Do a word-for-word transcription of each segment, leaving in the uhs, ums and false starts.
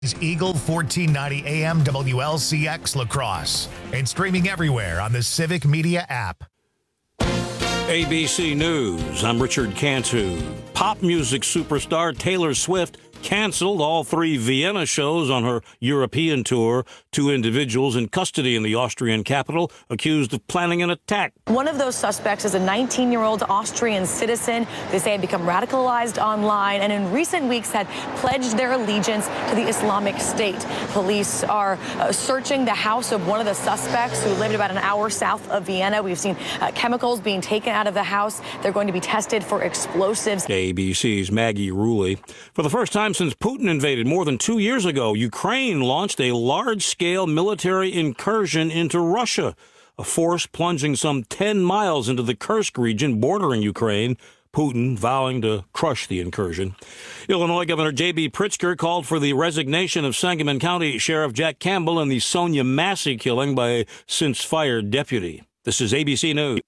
is Eagle fourteen ninety A M W L C X La Crosse and streaming everywhere on the Civic Media app. A B C News, I'm Richard Cantu. Pop music superstar Taylor Swift canceled all three Vienna shows on her European tour. Two individuals in custody in the Austrian capital accused of planning an attack. One of those suspects is a nineteen-year-old Austrian citizen. They say had become radicalized online and in recent weeks had pledged their allegiance to the Islamic State. Police are uh, searching the house of one of the suspects who lived about an hour south of Vienna. We've seen uh, chemicals being taken out of the house. They're going to be tested for explosives. A B C's Maggie Rulli. For the first time since Putin invaded more than two years ago, Ukraine launched a large-scale military incursion into Russia, a force plunging some ten miles into the Kursk region bordering Ukraine, Putin vowing to crush the incursion. Illinois Governor J B. Pritzker called for the resignation of Sangamon County Sheriff Jack Campbell in the Sonia Massey killing by a since-fired deputy. This is A B C News.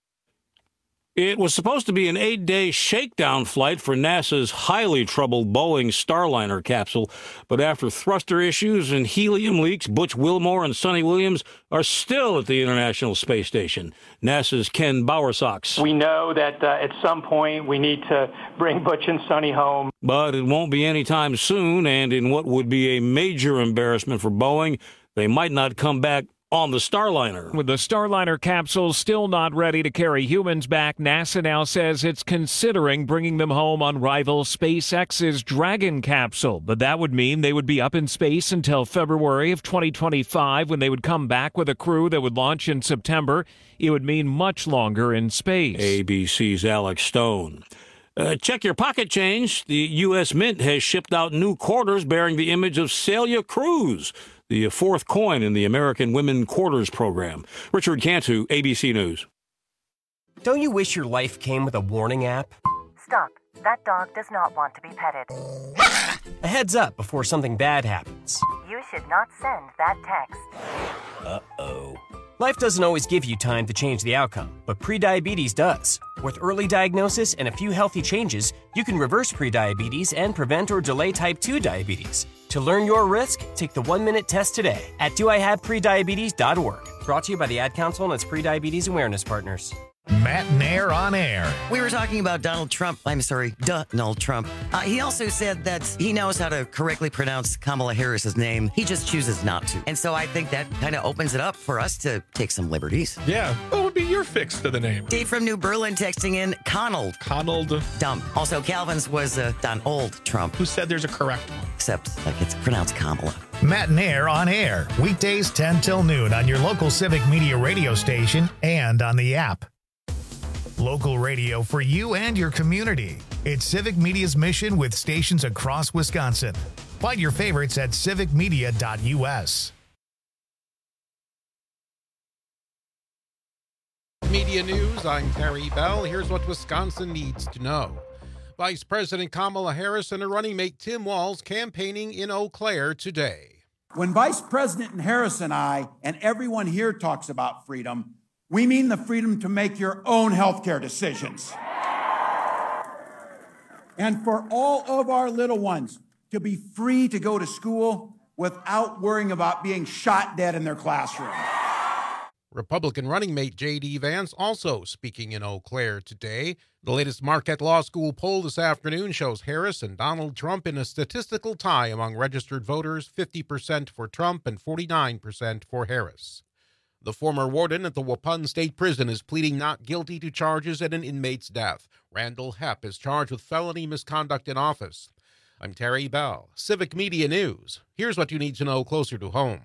It was supposed to be an eight-day shakedown flight for NASA's highly troubled Boeing Starliner capsule, but after thruster issues and helium leaks, Butch Wilmore and Sonny Williams are still at the International Space Station. NASA's Ken Bowersox. We know that uh, at some point we need to bring Butch and Sonny home. But it won't be anytime soon, and in what would be a major embarrassment for Boeing, they might not come back on the Starliner. With the Starliner capsule still not ready to carry humans back, NASA now says it's considering bringing them home on rival SpaceX's Dragon capsule. But that would mean they would be up in space until February of twenty twenty-five, when they would come back with a crew that would launch in September. It would mean much longer in space. A B C's Alex Stone. Uh, check your pocket change. The U S Mint has shipped out new quarters bearing the image of Celia Cruz, the fourth coin in the American Women Quarters program. Richard Cantu, A B C News. Don't you wish your life came with a warning app? Stop. That dog does not want to be petted. A heads up before something bad happens. You should not send that text. Uh-oh. Life doesn't always give you time to change the outcome, but prediabetes does. With early diagnosis and a few healthy changes, you can reverse prediabetes and prevent or delay type two diabetes. To learn your risk, take the one-minute test today at do I have prediabetes dot org. Brought to you by the Ad Council and its prediabetes awareness partners. Matt Nair on air. We were talking about Donald Trump. I'm sorry, Donald Trump. Uh, he also said that he knows how to correctly pronounce Kamala Harris's name. He just chooses not to. And so I think that kind of opens it up for us to take some liberties. Yeah. What would be your fix to the name? Dave from New Berlin texting in Conald. Conald. Dumb. Also, Calvin's was uh, Donald Trump. Who said there's a correct one? Except like it's pronounced Kamala. Matt Nair on air. Weekdays ten till noon on your local Civic Media radio station and on the app. Local radio for you and your community. It's Civic Media's mission with stations across Wisconsin. Find your favorites at civic media dot U S. Media News, I'm Terry Bell. Here's what Wisconsin needs to know. Vice President Kamala Harris and her running mate Tim Walz campaigning in Eau Claire today. When Vice President Harris and I and everyone here talks about freedom, we mean the freedom to make your own healthcare decisions. And for all of our little ones to be free to go to school without worrying about being shot dead in their classroom. Republican running mate J D. Vance also speaking in Eau Claire today. The latest Marquette Law School poll this afternoon shows Harris and Donald Trump in a statistical tie among registered voters, fifty percent for Trump and forty-nine percent for Harris. The former warden at the Waupun State Prison is pleading not guilty to charges at an inmate's death. Randall Hepp is charged with felony misconduct in office. I'm Terry Bell, Civic Media News. Here's what you need to know closer to home.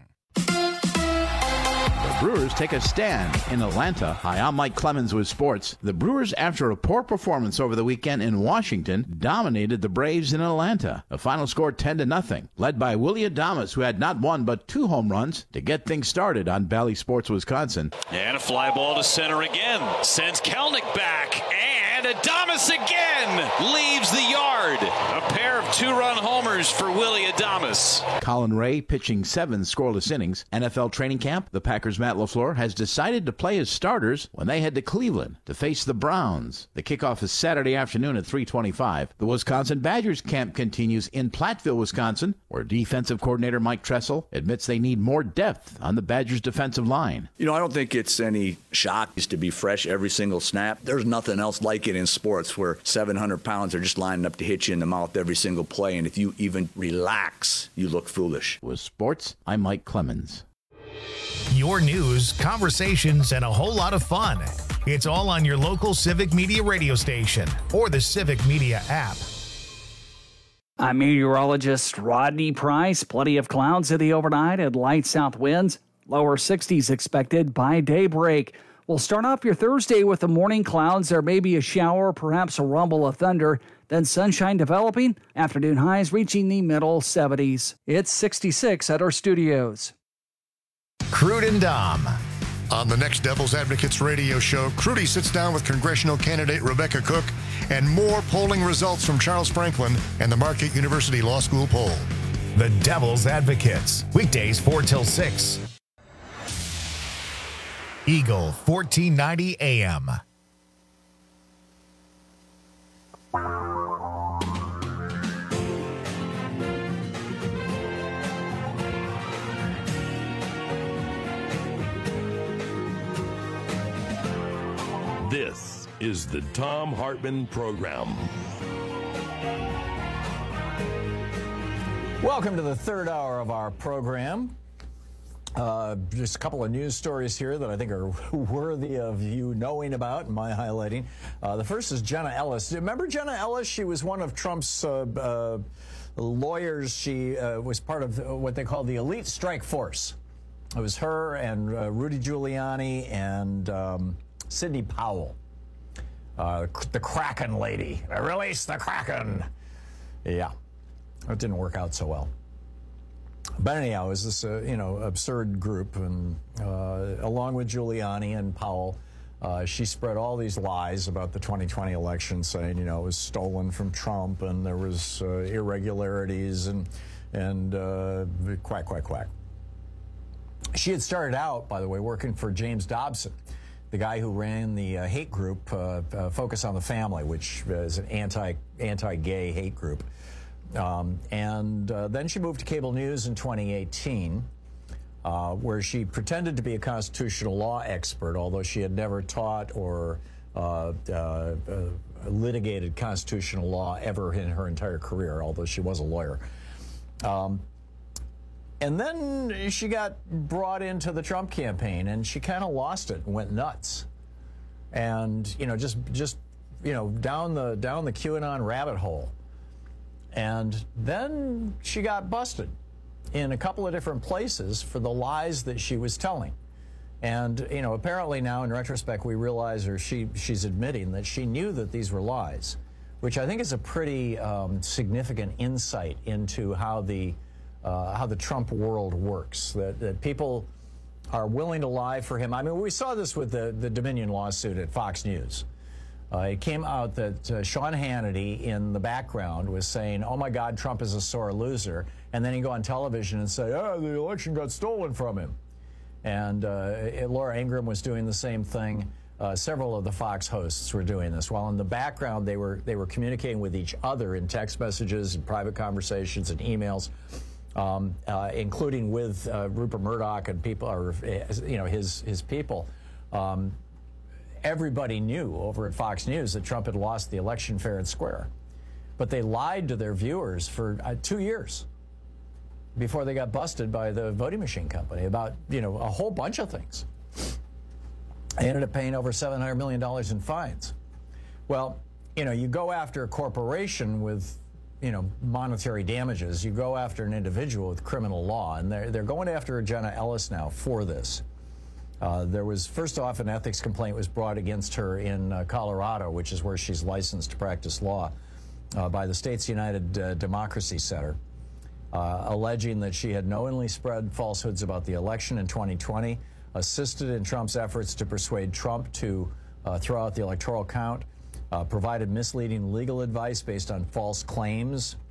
The Brewers take a stand in Atlanta. Hi, I'm Mike Clemens with sports. The Brewers, after a poor performance over the weekend in Washington, dominated the Braves in Atlanta. The final score ten to nothing, led by Willie Adames, who had not one but two home runs to get things started on Bally Sports Wisconsin. And a fly ball to center again. Sends Kelnick back. And Adames again leaves the yard. A pair of Two-run homers for Willie Adames. Colin Ray pitching seven scoreless innings. N F L training camp, the Packers' Matt LaFleur has decided to play his starters when they head to Cleveland to face the Browns. The kickoff is Saturday afternoon at three twenty-five. The Wisconsin Badgers camp continues in Platteville, Wisconsin, where defensive coordinator Mike Tressel admits they need more depth on the Badgers' defensive line. You know, I don't think it's any shock to be fresh every single snap. There's nothing else like it in sports where seven hundred pounds are just lining up to hit you in the mouth every single play, and if you even relax, you look foolish. With sports, I'm Mike Clemens. Your news, conversations, and a whole lot of fun. It's all on your local Civic Media radio station or the Civic Media app. I'm meteorologist Rodney Price. Plenty of clouds in the overnight and light south winds. Lower sixties expected by daybreak. We'll start off your Thursday with the morning clouds. There may be a shower, perhaps a rumble of thunder. Then sunshine developing. Afternoon highs reaching the middle seventies. It's sixty-six at our studios. Crude and Dom. On the next Devil's Advocates radio show, Crudy sits down with congressional candidate Rebecca Cook and more polling results from Charles Franklin and the Marquette University Law School poll. The Devil's Advocates, weekdays four till six. Eagle fourteen ninety A M. This is the Thom Hartmann Program. Welcome to the third hour of our program. Uh, just a couple of news stories here that I think are worthy of you knowing about and my highlighting. Uh, the first is Jenna Ellis. Remember Jenna Ellis? She was one of Trump's uh, uh, lawyers. She uh, was part of what they call the elite strike force. It was her and uh, Rudy Giuliani and um, Sidney Powell, uh, the Kraken lady. Release the Kraken. Yeah, it didn't work out so well. But anyhow, it was this, uh, you know, absurd group, and uh, along with Giuliani and Powell, uh, she spread all these lies about the twenty twenty election, saying, you know, it was stolen from Trump, and there was uh, irregularities, and and uh, quack, quack, quack. She had started out, by the way, working for James Dobson, the guy who ran the uh, hate group, uh, uh, Focus on the Family, which is an anti anti-gay hate group. Um, and uh, then she moved to cable news in twenty eighteen, uh, where she pretended to be a constitutional law expert, although she had never taught or uh, uh, uh, litigated constitutional law ever in her entire career, although she was a lawyer. Um, and then she got brought into the Trump campaign, and she kind of lost it and went nuts. And, you know, just, just you know, down the, down the QAnon rabbit hole. And then she got busted in a couple of different places for the lies that she was telling. And, you know, apparently now in retrospect, we realize, or she, she's admitting that she knew that these were lies, which I think is a pretty um, significant insight into how the, uh, how the Trump world works, that, that people are willing to lie for him. I mean, we saw this with the, the Dominion lawsuit at Fox News. Uh, it came out that uh, Sean Hannity in the background was saying, oh, my God, Trump is a sore loser. And then he'd go on television and say, oh, the election got stolen from him. And uh, Laura Ingraham was doing the same thing. Uh, several of the Fox hosts were doing this. While in the background, they were they were communicating with each other in text messages and private conversations and emails, um, uh, including with uh, Rupert Murdoch and people, or you know, his his people. Um, Everybody knew over at Fox News that Trump had lost the election fair and square. But they lied to their viewers for uh, two years before they got busted by the voting machine company about, you know, a whole bunch of things. They ended up paying over seven hundred million dollars in fines. Well, you know, you go after a corporation with, you know, monetary damages. You go after an individual with criminal law, and they're, they're going after Jenna Ellis now for this. Uh, there was, first off, an ethics complaint was brought against her in uh, Colorado, which is where she's licensed to practice law, uh, by the state's United uh, Democracy Center, uh, alleging that she had knowingly spread falsehoods about the election in twenty twenty, assisted in Trump's efforts to persuade Trump to uh, throw out the electoral count, uh, provided misleading legal advice based on false claims,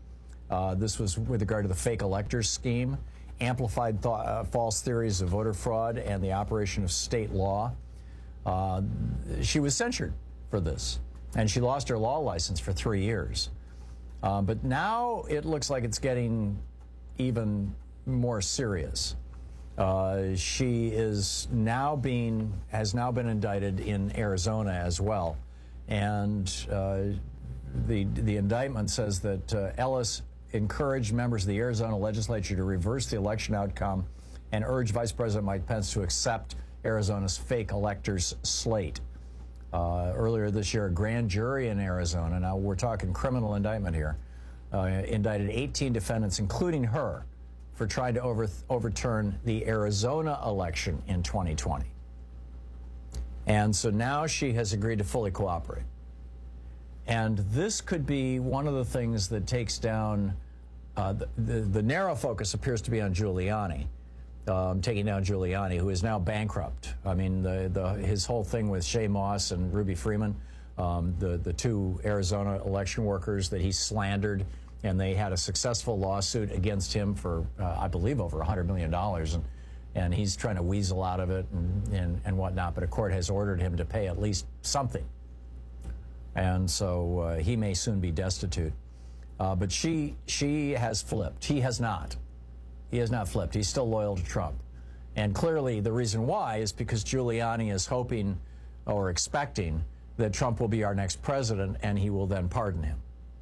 Uh, this was with regard to the fake electors scheme, amplified th- uh, false theories of voter fraud, and the operation of state law. Uh, she was censured for this, and she lost her law license for three years. Uh, but now it looks like it's getting even more serious. Uh, she is now being has now been indicted in Arizona as well, and uh, the the indictment says that uh, Ellis encouraged members of the Arizona legislature to reverse the election outcome and urged Vice President Mike Pence to accept Arizona's fake electors slate. Uh, earlier this year, a grand jury in Arizona, now we're talking criminal indictment here, uh, indicted eighteen defendants, including her, for trying to over, overturn the Arizona election in twenty twenty. And so now she has agreed to fully cooperate. And this could be one of the things that takes down, uh, the, the, the narrow focus appears to be on Giuliani, um, taking down Giuliani, who is now bankrupt. I mean, the, the, his whole thing with Shay Moss and Ruby Freeman, um, the, the two Arizona election workers that he slandered, and they had a successful lawsuit against him for, uh, I believe, over one hundred million dollars. And, and he's trying to weasel out of it and, and, and whatnot. But a court has ordered him to pay at least something. And so uh, he may soon be destitute. Uh, but she she has flipped. He has not. He has not flipped. He's still loyal to Trump. And clearly the reason why is because Giuliani is hoping or expecting that Trump will be our next president and he will then pardon him.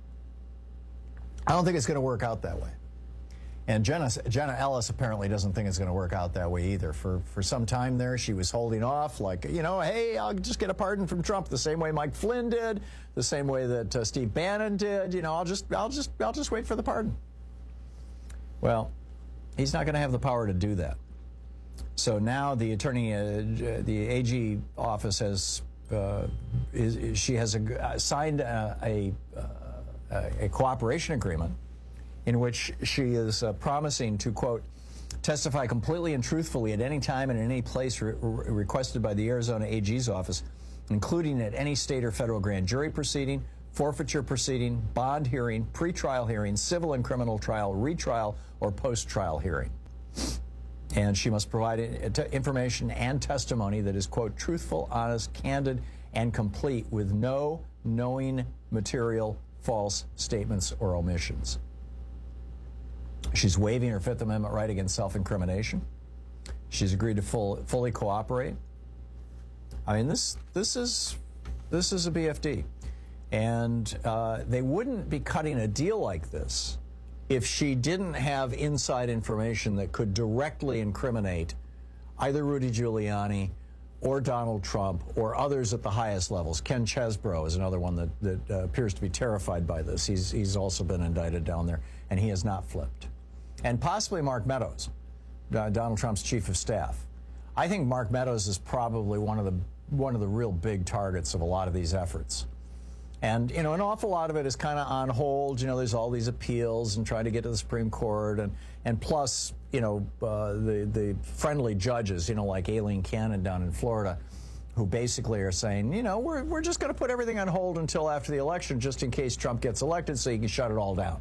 I don't think it's going to work out that way. And Jenna, Jenna Ellis apparently doesn't think it's going to work out that way either. For, for some time there, she was holding off like, you know, hey, I'll just get a pardon from Trump the same way Mike Flynn did, the same way that uh, Steve Bannon did. You know, I'll just, I'll just, I'll just wait for the pardon. Well, he's not going to have the power to do that. So now the attorney, uh, the A G office has, uh, is, she has a, signed a, a, a cooperation agreement in which she is uh, promising to, quote, testify completely and truthfully at any time and in any place re- re- requested by the Arizona A G's office, including at any state or federal grand jury proceeding, forfeiture proceeding, bond hearing, pretrial hearing, civil and criminal trial, retrial, or post-trial hearing. And she must provide information and testimony that is, quote, truthful, honest, candid, and complete with no knowing material false statements or omissions. She's waiving her Fifth Amendment right against self-incrimination. She's agreed to full, fully cooperate. I mean, this this is this is a B F D, and uh, they wouldn't be cutting a deal like this if she didn't have inside information that could directly incriminate either Rudy Giuliani or Donald Trump or others at the highest levels. Ken Chesebro is another one that, that uh, appears to be terrified by this. He's he's also been indicted down there, and he has not flipped. And possibly Mark Meadows, uh, Donald Trump's chief of staff. I think Mark Meadows is probably one of the one of the real big targets of a lot of these efforts. And, you know, an awful lot of it is kind of on hold. You know, there's all these appeals and trying to get to the Supreme Court. And, and plus, you know, uh, the, the friendly judges, you know, like Aileen Cannon down in Florida, who basically are saying, you know, we're, we're just going to put everything on hold until after the election just in case Trump gets elected so you can shut it all down.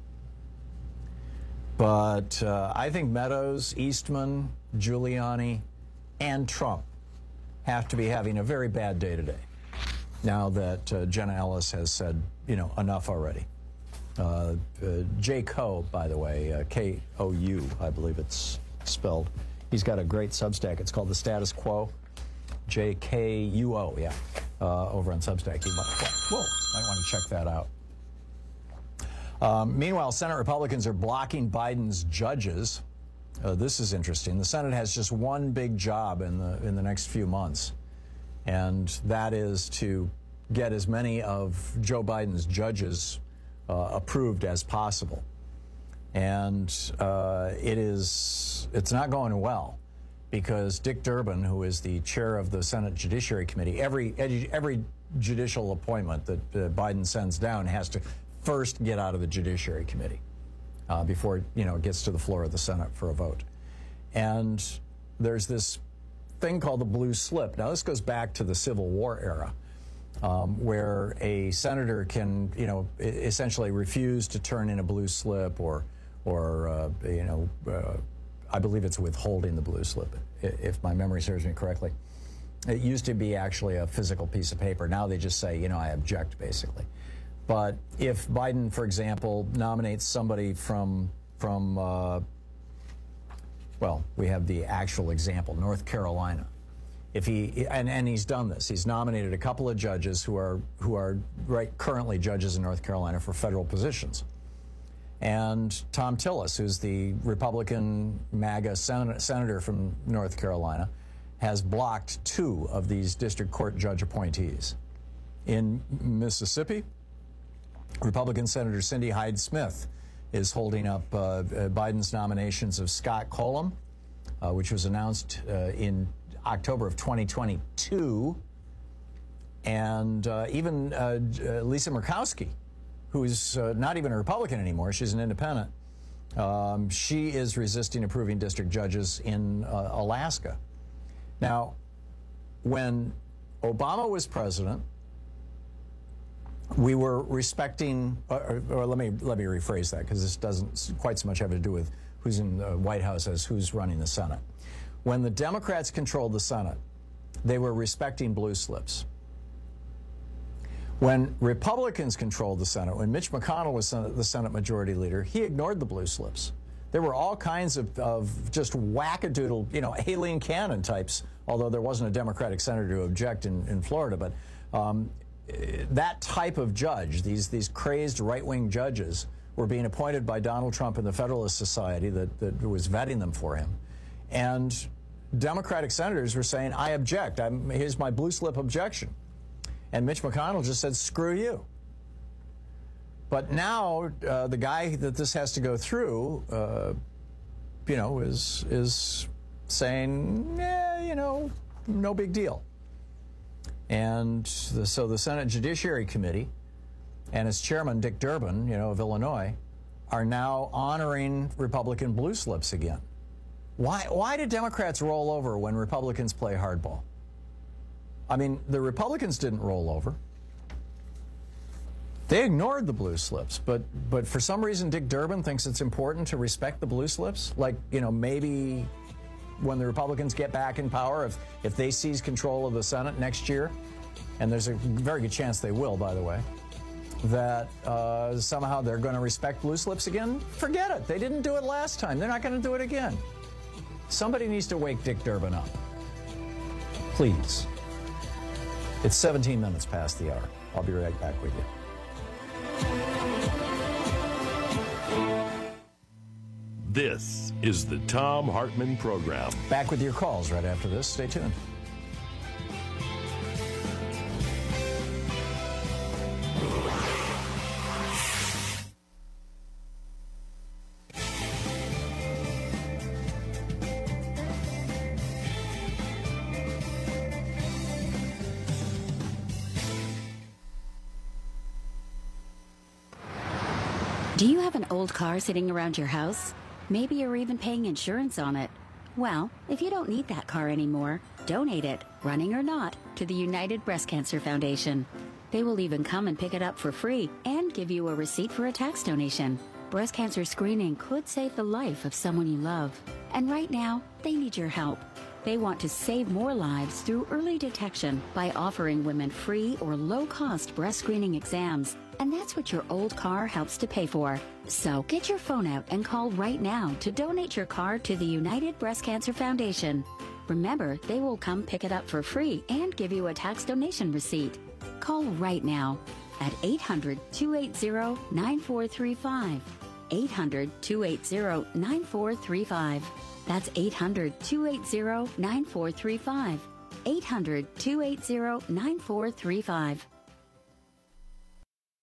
But uh, I think Meadows, Eastman, Giuliani, and Trump have to be having a very bad day today, now that uh, Jenna Ellis has said, you know, enough already. Uh, uh, Jay Koh, by the way, uh, K O U, I believe it's spelled. He's got a great Substack. It's called The Status Quo. J K U O, yeah, uh, over on Substack. You might, whoa, might want to check that out. Um, meanwhile, Senate Republicans are blocking Biden's judges. Uh, this is interesting. The Senate has just one big job in the in the next few months, and that is to get as many of Joe Biden's judges uh, approved as possible. And uh, it is it's not going well, because Dick Durbin, who is the chair of the Senate Judiciary Committee, every every judicial appointment that uh, Biden sends down has to first get out of the Judiciary Committee uh, before, you know, it gets to the floor of the Senate for a vote. And there's this thing called the blue slip. Now, this goes back to the Civil War era. um, where a senator can, you know, essentially refuse to turn in a blue slip or, or uh, you know, uh, I believe it's withholding the blue slip, if my memory serves me correctly. It used to be actually a physical piece of paper. Now they just say, you know, I object, basically. But if Biden, for example, nominates somebody from, from uh, well, we have the actual example, North Carolina. If he, and, and he's done this, he's nominated a couple of judges who are, who are right currently judges in North Carolina for federal positions. And Tom Tillis, who's the Republican MAGA sen- senator from North Carolina, has blocked two of these district court judge appointees. In Mississippi, Republican Senator Cindy Hyde-Smith is holding up uh, Biden's nominations of Scott Colum, uh, which was announced uh, in October of twenty twenty-two, and uh, even uh, Lisa Murkowski, who's uh, not even a Republican anymore. She's an independent. Um, she is resisting approving district judges in uh, Alaska. Now, when Obama was president, we were respecting, or, or let me let me rephrase that, because this doesn't quite so much have to do with who's in the White House as who's running the Senate. When the Democrats controlled the Senate, they were respecting blue slips. When Republicans controlled the Senate, when Mitch McConnell was Senate, the Senate Majority Leader, he ignored the blue slips. There were all kinds of, of just wackadoodle, you know, alien cannon types, although there wasn't a Democratic senator to object in, in Florida. But um, that type of judge, these, these crazed right-wing judges, were being appointed by Donald Trump and the Federalist Society that, that was vetting them for him. And Democratic senators were saying, I object. I'm, here's my blue slip objection. And Mitch McConnell just said, screw you. But now uh, the guy that this has to go through, uh, you know, is is saying, yeah, you know, no big deal. And the, so the Senate Judiciary Committee and its chairman, Dick Durbin, you know, of Illinois, are now honoring Republican blue slips again. Why, why do Democrats roll over when Republicans play hardball? I mean, the Republicans didn't roll over. They ignored the blue slips, but but for some reason Dick Durbin thinks it's important to respect the blue slips. Like, you know, maybe when the Republicans get back in power, if, if they seize control of the Senate next year, and there's a very good chance they will, by the way, that uh, somehow they're going to respect blue slips again. Forget it. They didn't do it last time. They're not going to do it again. Somebody needs to wake Dick Durbin up. Please. It's seventeen minutes past the hour. I'll be right back with you. This is the Thom Hartmann Program. Back with your calls right after this. Stay tuned. Do you have an old car sitting around your house? Maybe you're even paying insurance on it. Well, if you don't need that car anymore, donate it, running or not, to the United Breast Cancer Foundation. They will even come and pick it up for free and give you a receipt for a tax donation. Breast cancer screening could save the life of someone you love. And right now, they need your help. They want to save more lives through early detection by offering women free or low-cost breast screening exams. And that's what your old car helps to pay for. So get your phone out and call right now to donate your car to the United Breast Cancer Foundation. Remember, they will come pick it up for free and give you a tax donation receipt. Call right now at eight hundred, two eight zero, nine four three five. eight hundred, two eight zero, nine four three five. That's eight hundred, two eight zero, nine four three five. eight hundred, two eight zero, nine four three five.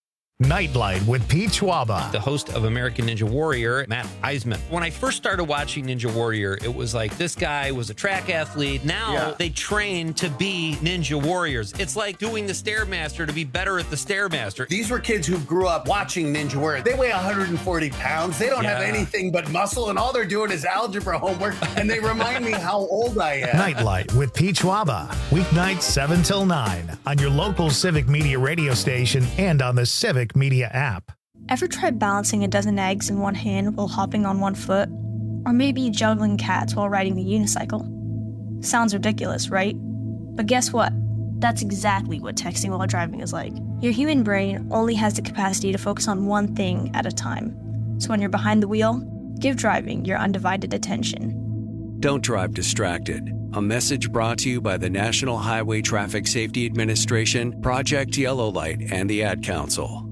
Nightlight with Pete Schwaba. The host of American Ninja Warrior, Matt Eisman. When I first started watching Ninja Warrior, it was like this guy was a track athlete. Now yeah. they train to be Ninja Warriors. It's like doing the Stairmaster to be better at the Stairmaster. These were kids who grew up watching Ninja Warrior. They weigh one hundred forty pounds. They don't yeah. have anything but muscle, and all they're doing is algebra homework, and they remind me how old I am. Nightlight with Pete Schwaba. Weeknights seven till nine on your local Civic Media radio station and on the Civic Media app. Ever tried balancing a dozen eggs in one hand while hopping on one foot? Or maybe juggling cats while riding the unicycle? Sounds ridiculous, right? But guess what? That's exactly what texting while driving is like. Your human brain only has the capacity to focus on one thing at a time. So when you're behind the wheel, give driving your undivided attention. Don't drive distracted. A message brought to you by the National Highway Traffic Safety Administration, Project Yellow Light, and the Ad Council.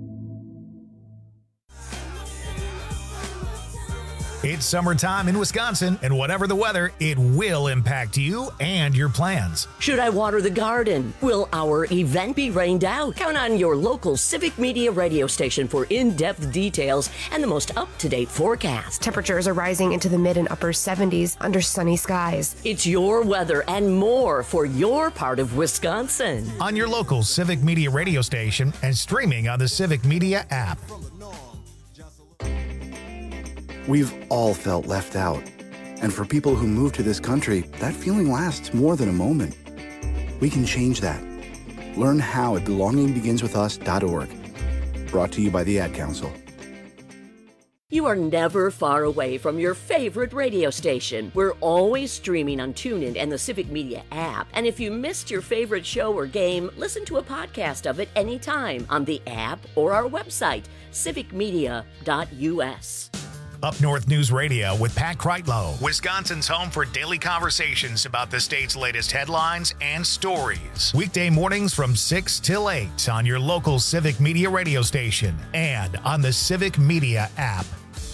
It's summertime in Wisconsin, and whatever the weather, it will impact you and your plans. Should I water the garden? Will our event be rained out? Count on your local Civic Media radio station for in-depth details and the most up-to-date forecast. Temperatures are rising into the mid and upper seventies under sunny skies. It's your weather and more for your part of Wisconsin. On your local Civic Media radio station and streaming on the Civic Media app. We've all felt left out. And for people who move to this country, that feeling lasts more than a moment. We can change that. Learn how at belonging begins with us dot org. Brought to you by the Ad Council. You are never far away from your favorite radio station. We're always streaming on TuneIn and the Civic Media app. And if you missed your favorite show or game, listen to a podcast of it anytime on the app or our website, civic media dot u s. Up North News Radio with Pat Kreitlow, Wisconsin's home for daily conversations about the state's latest headlines and stories. Weekday mornings from six till eight on your local Civic Media radio station and on the Civic Media app.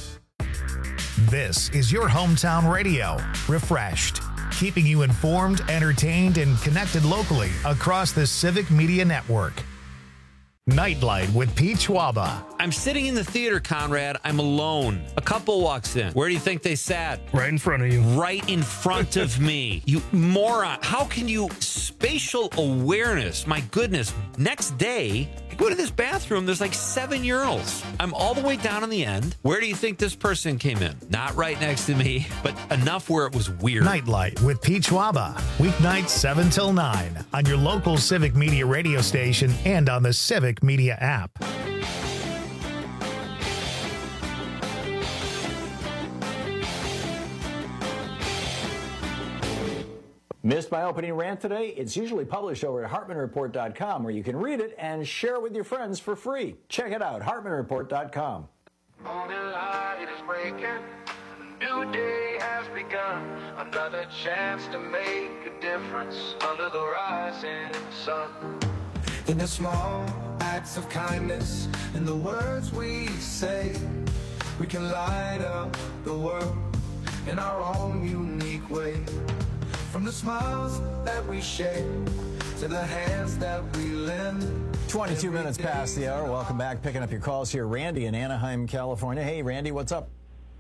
This is your hometown radio, refreshed, keeping you informed, entertained, and connected locally across the Civic Media network. Nightlight with Pete Schwaba. I'm sitting in the theater, Conrad. I'm alone. A couple walks in. Where do you think they sat? Right in front of you. Right in front of me. You moron. How can you... Spatial awareness. My goodness. Next day, I go to this bathroom. There's like seven urinals. I'm all the way down on the end. Where do you think this person came in? Not right next to me, but enough where it was weird. Nightlight with Pete Schwaba. Weeknights seven till nine on your local Civic Media radio station and on the Civic Media app. Missed my opening rant today? It's usually published over at hartman report dot com, where you can read it and share it with your friends for free. Check it out, hartman report dot com. Morning light is breaking, a new day has begun, another chance to make a difference under the rising sun. In the small acts of kindness, in the words we say, we can light up the world in our own unique way. From the smiles that we share to the hands that we lend. twenty-two minutes past the hour. Welcome back. Picking up your calls here. Randy in Anaheim, California. Hey, Randy, what's up?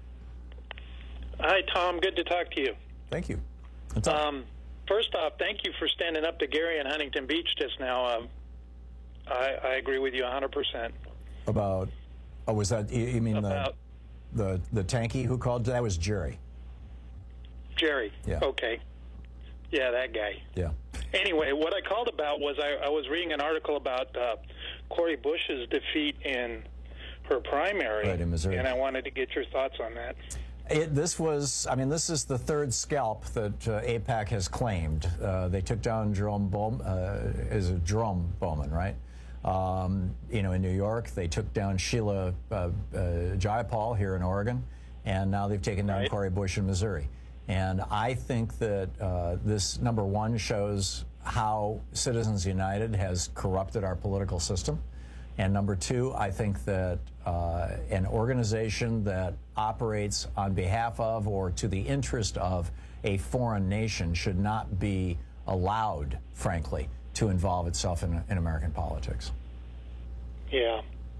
Hi, Tom. Good to talk to you. Thank you. Um, first off, thank you for standing up to Gary in Huntington Beach just now. Um, I, I agree with you one hundred percent. About, oh, was that, you, you mean About, the, the the tanky who called? That was Jerry. Jerry. Yeah. Okay. Yeah, that guy. Yeah. Anyway, what I called about was I, I was reading an article about uh, Cori Bush's defeat in her primary, right, in Missouri, and I wanted to get your thoughts on that. It, this was, I mean, this is the third scalp that uh, AIPAC has claimed. Uh, they took down Jerome Bowman, uh, is it Jerome Bowman, right? Um, you know, in New York, they took down Sheila uh, uh, Jayapal here in Oregon, and now they've taken down right. Cori Bush in Missouri. And I think that uh, this, number one, shows how Citizens United has corrupted our political system. And number two, I think that uh, an organization that operates on behalf of or to the interest of a foreign nation should not be allowed, frankly, to involve itself in, in American politics. Yeah.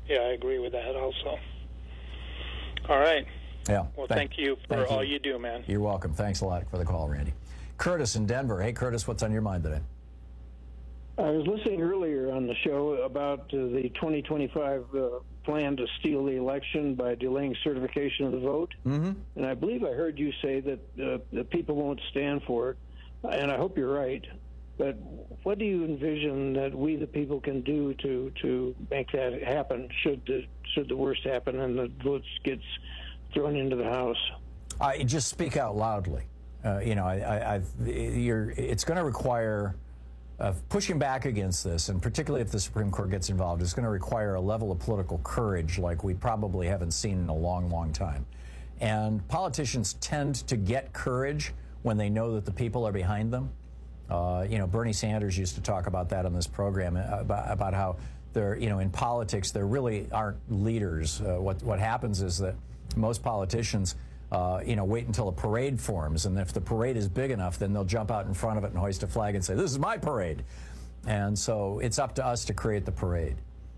Yeah, I agree with that also. All right. Yeah. Well, thank, thank you for thank all you. you do, man. You're welcome. Thanks a lot for the call, Randy. Curtis in Denver. Hey, Curtis, what's on your mind today? I was listening earlier on the show about uh, the twenty twenty-five uh, plan to steal the election by delaying certification of the vote. Mm-hmm. And I believe I heard you say that uh, the people won't stand for it, and I hope you're right. But what do you envision that we, the people, can do to, to make that happen should the, should the worst happen and the votes gets thrown into the House? I just speak out loudly. Uh, you know, I, I, I've, you're, it's going to require uh, pushing back against this, and particularly if the Supreme Court gets involved, it's going to require a level of political courage like we probably haven't seen in a long, long time. And politicians tend to get courage when they know that the people are behind them. Uh, you know, Bernie Sanders used to talk about that on this program, about, about how there, you know, in politics there really aren't leaders. Uh, what what happens is that most politicians, uh, you know, wait until a parade forms, and if the parade is big enough, then they'll jump out in front of it and hoist a flag and say, "This is my parade." And so it's up to us to create the parade.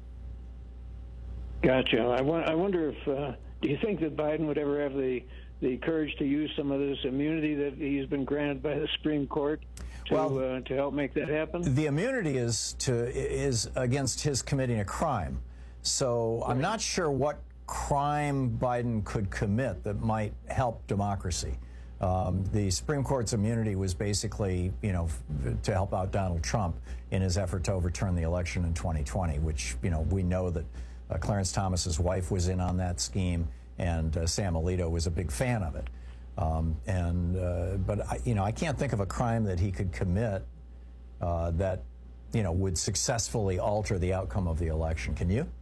Gotcha. I, wa- I wonder if uh, do you think that Biden would ever have the the courage to use some of this immunity that he's been granted by the Supreme Court to Well, uh, to help make that happen? The immunity is to is against his committing a crime. So I'm not sure what crime Biden could commit that might help democracy. Um, the Supreme Court's immunity was basically, you know, f- to help out Donald Trump in his effort to overturn the election in twenty twenty, which, you know, we know that uh, Clarence Thomas's wife was in on that scheme, and uh, Sam Alito was a big fan of it. Um, and uh, but I, you know, I can't think of a crime that he could commit uh, that, you know, would successfully alter the outcome of the election. Can you?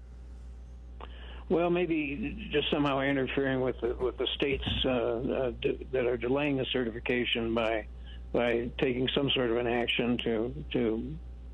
Well, maybe just somehow interfering with the, with the states uh, uh, d- that are delaying the certification by by taking some sort of an action to to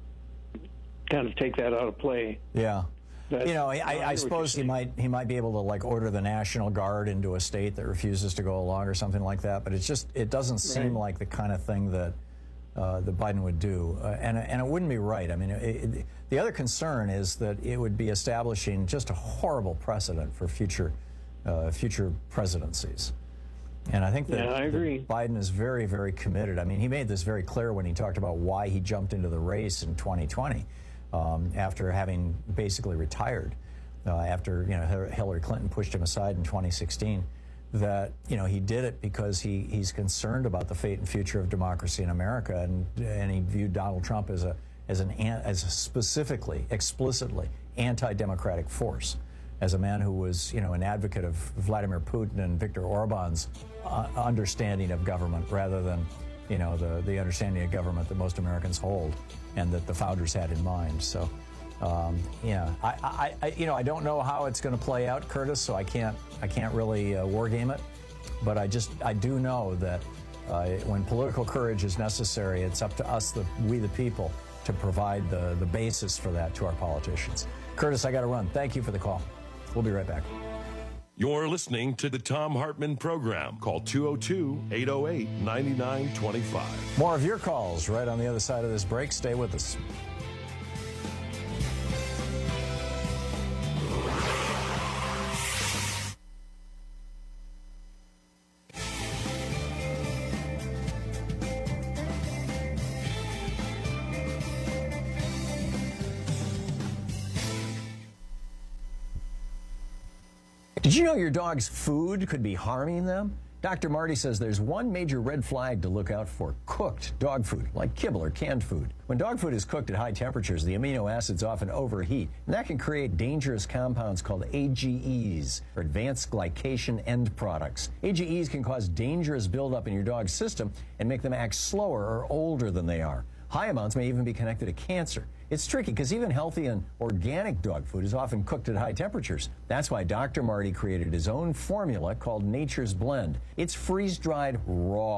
kind of take that out of play. Yeah. That, you know, I, I, I I suppose he might he might be able to like order the National Guard into a state that refuses to go along or something like that. But it's just it doesn't seem Right. like the kind of thing that uh, that Biden would do, uh, and and it wouldn't be right. I mean, it, it, the other concern is that it would be establishing just a horrible precedent for future uh, future presidencies. And I think that, Yeah, I agree. that Biden is very, very committed. I mean, he made this very clear when he talked about why he jumped into the race in twenty twenty. Um, after having basically retired, uh, after you know Hillary Clinton pushed him aside in twenty sixteen, that you know he did it because he he's concerned about the fate and future of democracy in America, and and he viewed Donald Trump as a as an as a specifically explicitly anti-democratic force, as a man who was you know an advocate of Vladimir Putin and Viktor Orban's uh, understanding of government rather than you know the the understanding of government that most Americans hold and that the founders had in mind. So, um, yeah, I, I, I, you know, I don't know how it's going to play out, Curtis. So I can't, I can't really uh, war game it. But I just, I do know that uh, when political courage is necessary, it's up to us, the we the people, to provide the the basis for that to our politicians. Curtis, I got to run. Thank you for the call. We'll be right back. You're listening to the Thom Hartmann Program. Call two oh two, eight oh eight, nine nine two five. More of your calls right on the other side of this break. Stay with us. Did you know your dog's food could be harming them? Doctor Marty says there's one major red flag to look out for: cooked dog food, like kibble or canned food. When dog food is cooked at high temperatures, the amino acids often overheat, and that can create dangerous compounds called A G Es, or advanced glycation end products. A G Es can cause dangerous buildup in your dog's system and make them act slower or older than they are. High amounts may even be connected to cancer. It's tricky because even healthy and organic dog food is often cooked at high temperatures. That's why Doctor Marty created his own formula called Nature's Blend. It's freeze-dried raw,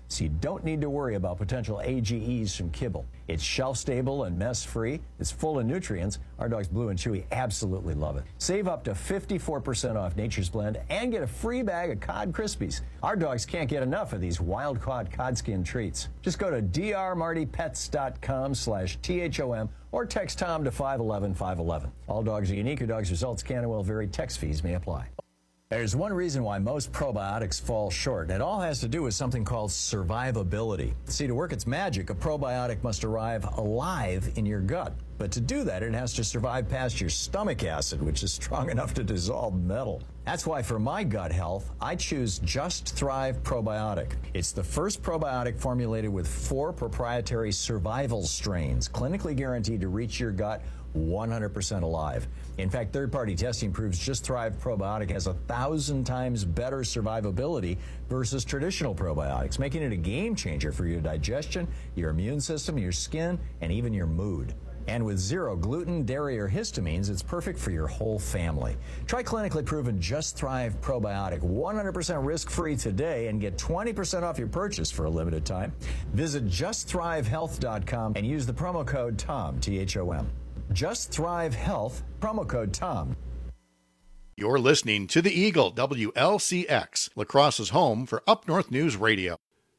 so you don't need to worry about potential A G Es from kibble. It's shelf-stable and mess-free. It's full of nutrients. Our dogs Blue and Chewy absolutely love it. Save up to fifty-four percent off Nature's Blend and get a free bag of Cod Krispies. Our dogs can't get enough of these wild-caught cod skin treats. Just go to drmartypets.com slash THOM or text Tom to five one one five one one. All dogs are unique. Your dog's results can and will vary. Text fees may apply. There's one reason why most probiotics fall short. It all has to do with something called survivability. See, to work its magic, a probiotic must arrive alive in your gut. But to do that, it has to survive past your stomach acid, which is strong enough to dissolve metal. That's why for my gut health, I choose Just Thrive Probiotic. It's the first probiotic formulated with four proprietary survival strains, clinically guaranteed to reach your gut one hundred percent alive. In fact, third-party testing proves Just Thrive Probiotic has a thousand times better survivability versus traditional probiotics, making it a game changer for your digestion, your immune system, your skin, and even your mood. And with zero gluten, dairy, or histamines, it's perfect for your whole family. Try clinically proven Just Thrive Probiotic one hundred percent risk-free today and get twenty percent off your purchase for a limited time. Visit just thrive health dot com and use the promo code TOM, T H O M. Just Thrive Health, promo code TOM. You're listening to The Eagle, W L C X, La Crosse's home for Up North News Radio.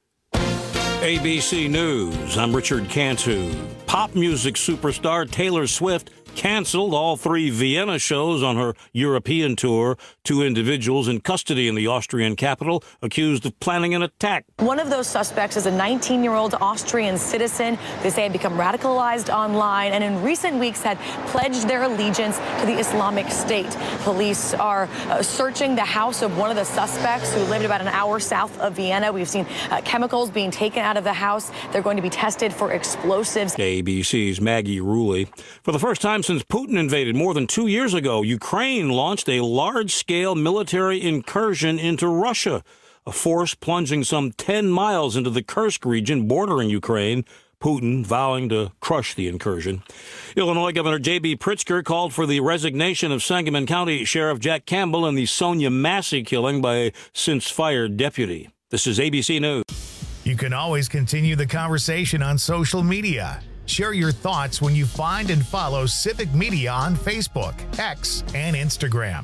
A B C News, I'm Richard Cantu. Pop music superstar Taylor Swift canceled all three Vienna shows on her European tour. Two individuals in custody in the Austrian capital accused of planning an attack. One of those suspects is a nineteen-year-old Austrian citizen. They say had become radicalized online and in recent weeks had pledged their allegiance to the Islamic State. Police are uh, searching the house of one of the suspects who lived about an hour south of Vienna. We've seen uh, chemicals being taken out of the house. They're going to be tested for explosives. A B C's Maggie Ruley. For the first time since Putin invaded more than two years ago, Ukraine launched a large-scale military incursion into Russia, a force plunging some ten miles into the Kursk region bordering Ukraine, Putin vowing to crush the incursion. Illinois Governor J B. Pritzker called for the resignation of Sangamon County Sheriff Jack Campbell in the Sonia Massey killing by a since-fired deputy. This is A B C News. You can always continue the conversation on social media. Share your thoughts when you find and follow Civic Media on Facebook, X, and Instagram.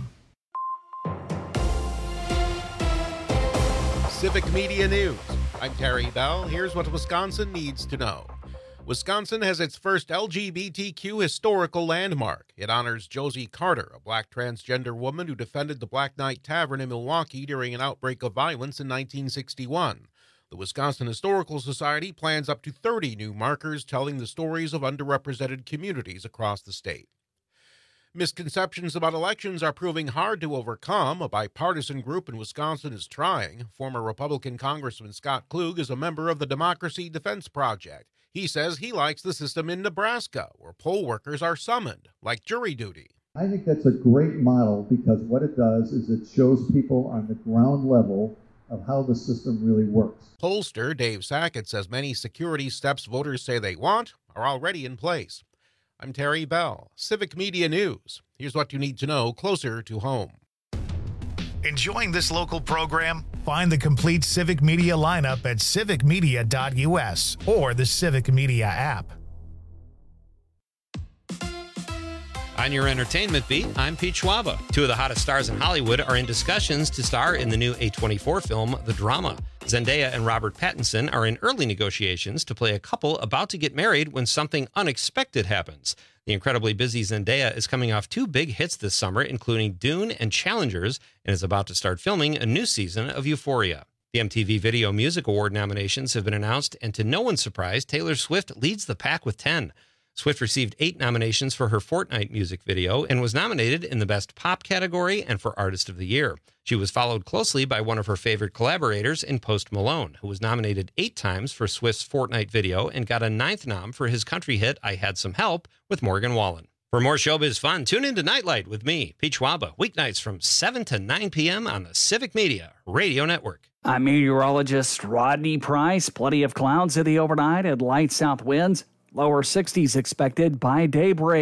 Civic Media News. I'm Terry Bell. Here's what Wisconsin needs to know. Wisconsin has its first L G B T Q historical landmark. It honors Josie Carter, a black transgender woman who defended the Black Knight Tavern in Milwaukee during an outbreak of violence in nineteen sixty-one. The Wisconsin Historical Society plans up to thirty new markers telling the stories of underrepresented communities across the state. Misconceptions about elections are proving hard to overcome. A bipartisan group in Wisconsin is trying. Former Republican Congressman Scott Klug is a member of the Democracy Defense Project. He says he likes the system in Nebraska, where poll workers are summoned, like jury duty. I think that's a great model because what it does is it shows people on the ground level of how the system really works. Pollster Dave Sackett says many security steps voters say they want are already in place. I'm Terry Bell, Civic Media News. Here's what you need to know closer to home. Enjoying this local program? Find the complete Civic Media lineup at civic media dot U S or the Civic Media app. On your entertainment beat, I'm Pete Schwaba. Two of the hottest stars in Hollywood are in discussions to star in the new A twenty-four film, The Drama. Zendaya and Robert Pattinson are in early negotiations to play a couple about to get married when something unexpected happens. The incredibly busy Zendaya is coming off two big hits this summer, including Dune and Challengers, and is about to start filming a new season of Euphoria. The M T V Video Music Award nominations have been announced, and to no one's surprise, Taylor Swift leads the pack with ten. Swift received eight nominations for her Fortnite music video and was nominated in the Best Pop category and for Artist of the Year. She was followed closely by one of her favorite collaborators in Post Malone, who was nominated eight times for Swift's Fortnite video and got a ninth nom for his country hit I Had Some Help with Morgan Wallen. For more showbiz fun, tune in to Nightlight with me, Pete Schwaba, weeknights from seven to nine p.m. on the Civic Media Radio Network. I'm meteorologist Rodney Price. Plenty of clouds in the overnight and light south winds. Lower sixties expected by daybreak.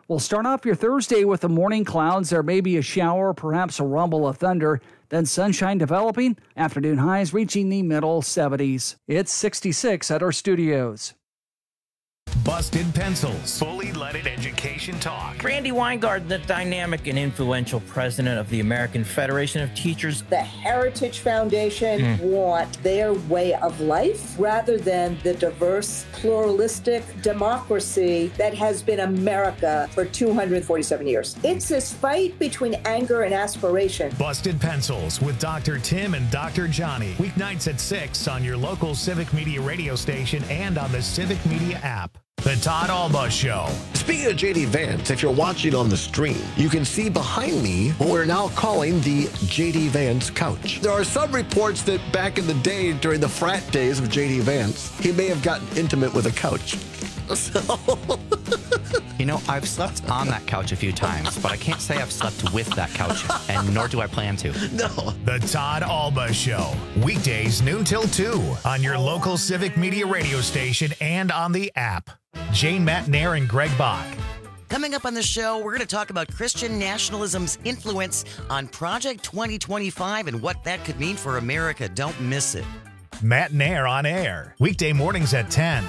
We'll start off your Thursday with the morning clouds. There may be a shower, perhaps a rumble of thunder. Then sunshine developing. Afternoon highs reaching the middle seventies. It's sixty-six at our studios. Busted Pencils. Fully leaded education talk. Randy Weingarten, the dynamic and influential president of the American Federation of Teachers. The Heritage Foundation Mm. want their way of life rather than the diverse, pluralistic democracy that has been America for two hundred forty-seven years. It's this fight between anger and aspiration. Busted Pencils with Doctor Tim and Doctor Johnny. Weeknights at six on your local Civic Media radio station and on the Civic Media app. The Todd Alba Show. Speaking of J D Vance, if you're watching on the stream, you can see behind me what we're now calling the J D Vance couch. There are some reports that back in the day, during the frat days of J D Vance, he may have gotten intimate with a couch. So... You know, I've slept on that couch a few times, but I can't say I've slept with that couch, and nor do I plan to. No. The Todd Alba Show. Weekdays noon till two on your local Civic Media radio station and on the app. Jane Matnair and Greg Bach. Coming up on the show, we're going to talk about Christian nationalism's influence on Project twenty twenty-five and what that could mean for America. Don't miss it. Matnair on air. Weekday mornings at ten.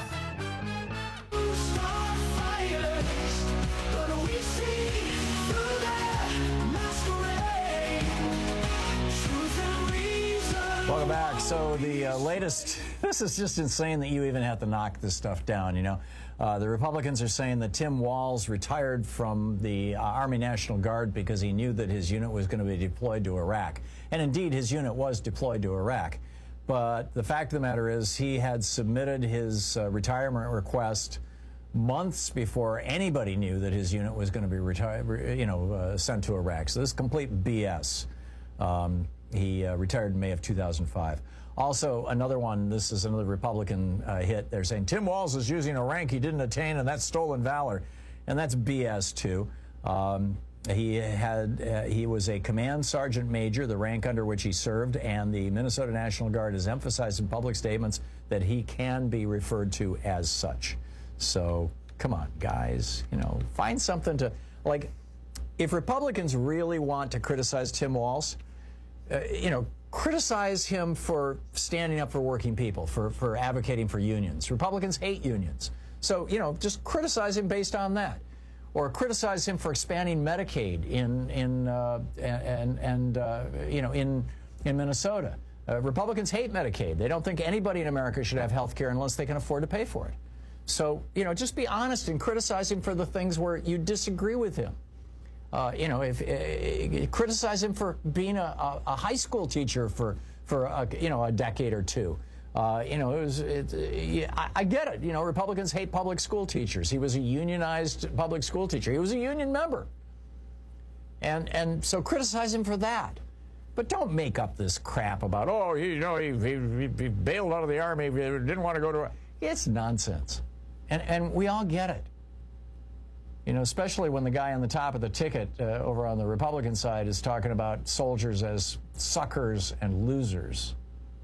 Welcome back. So the uh, latest, this is just insane that you even have to knock this stuff down, you know. Uh, the Republicans are saying that Tim Walz retired from the uh, Army National Guard because he knew that his unit was going to be deployed to Iraq. And indeed, his unit was deployed to Iraq. But the fact of the matter is he had submitted his uh, retirement request months before anybody knew that his unit was going to be retired, you know, uh, sent to Iraq. So this is complete B S. Um, He uh, retired in May of two thousand five. Also, another one, this is another Republican uh, hit. They're saying Tim Walz is using a rank he didn't attain, and that's stolen valor. And that's B S, too. Um, he had uh, he was a command sergeant major, the rank under which he served, and the Minnesota National Guard has emphasized in public statements that he can be referred to as such. So, come on, guys. You know, find something to, like, if Republicans really want to criticize Tim Walz, Uh, you know, criticize him for standing up for working people, for, for advocating for unions. Republicans hate unions. So, you know, just criticize him based on that. Or criticize him for expanding Medicaid in, in uh, and, and uh, you know, in, in Minnesota. Uh, Republicans hate Medicaid. They don't think anybody in America should have health care unless they can afford to pay for it. So, you know, just be honest and criticize him for the things where you disagree with him. Uh, you know, if uh, criticize him for being a, a, a high school teacher for for a, you know, a decade or two. Uh, you know, it was. It, uh, I, I get it. You know, Republicans hate public school teachers. He was a unionized public school teacher. He was a union member, and and so criticize him for that. But don't make up this crap about, oh, you know, he, he, he bailed out of the Army, he didn't want to go to. It's nonsense, and and we all get it. You know, especially when the guy on the top of the ticket uh, over on the Republican side is talking about soldiers as suckers and losers.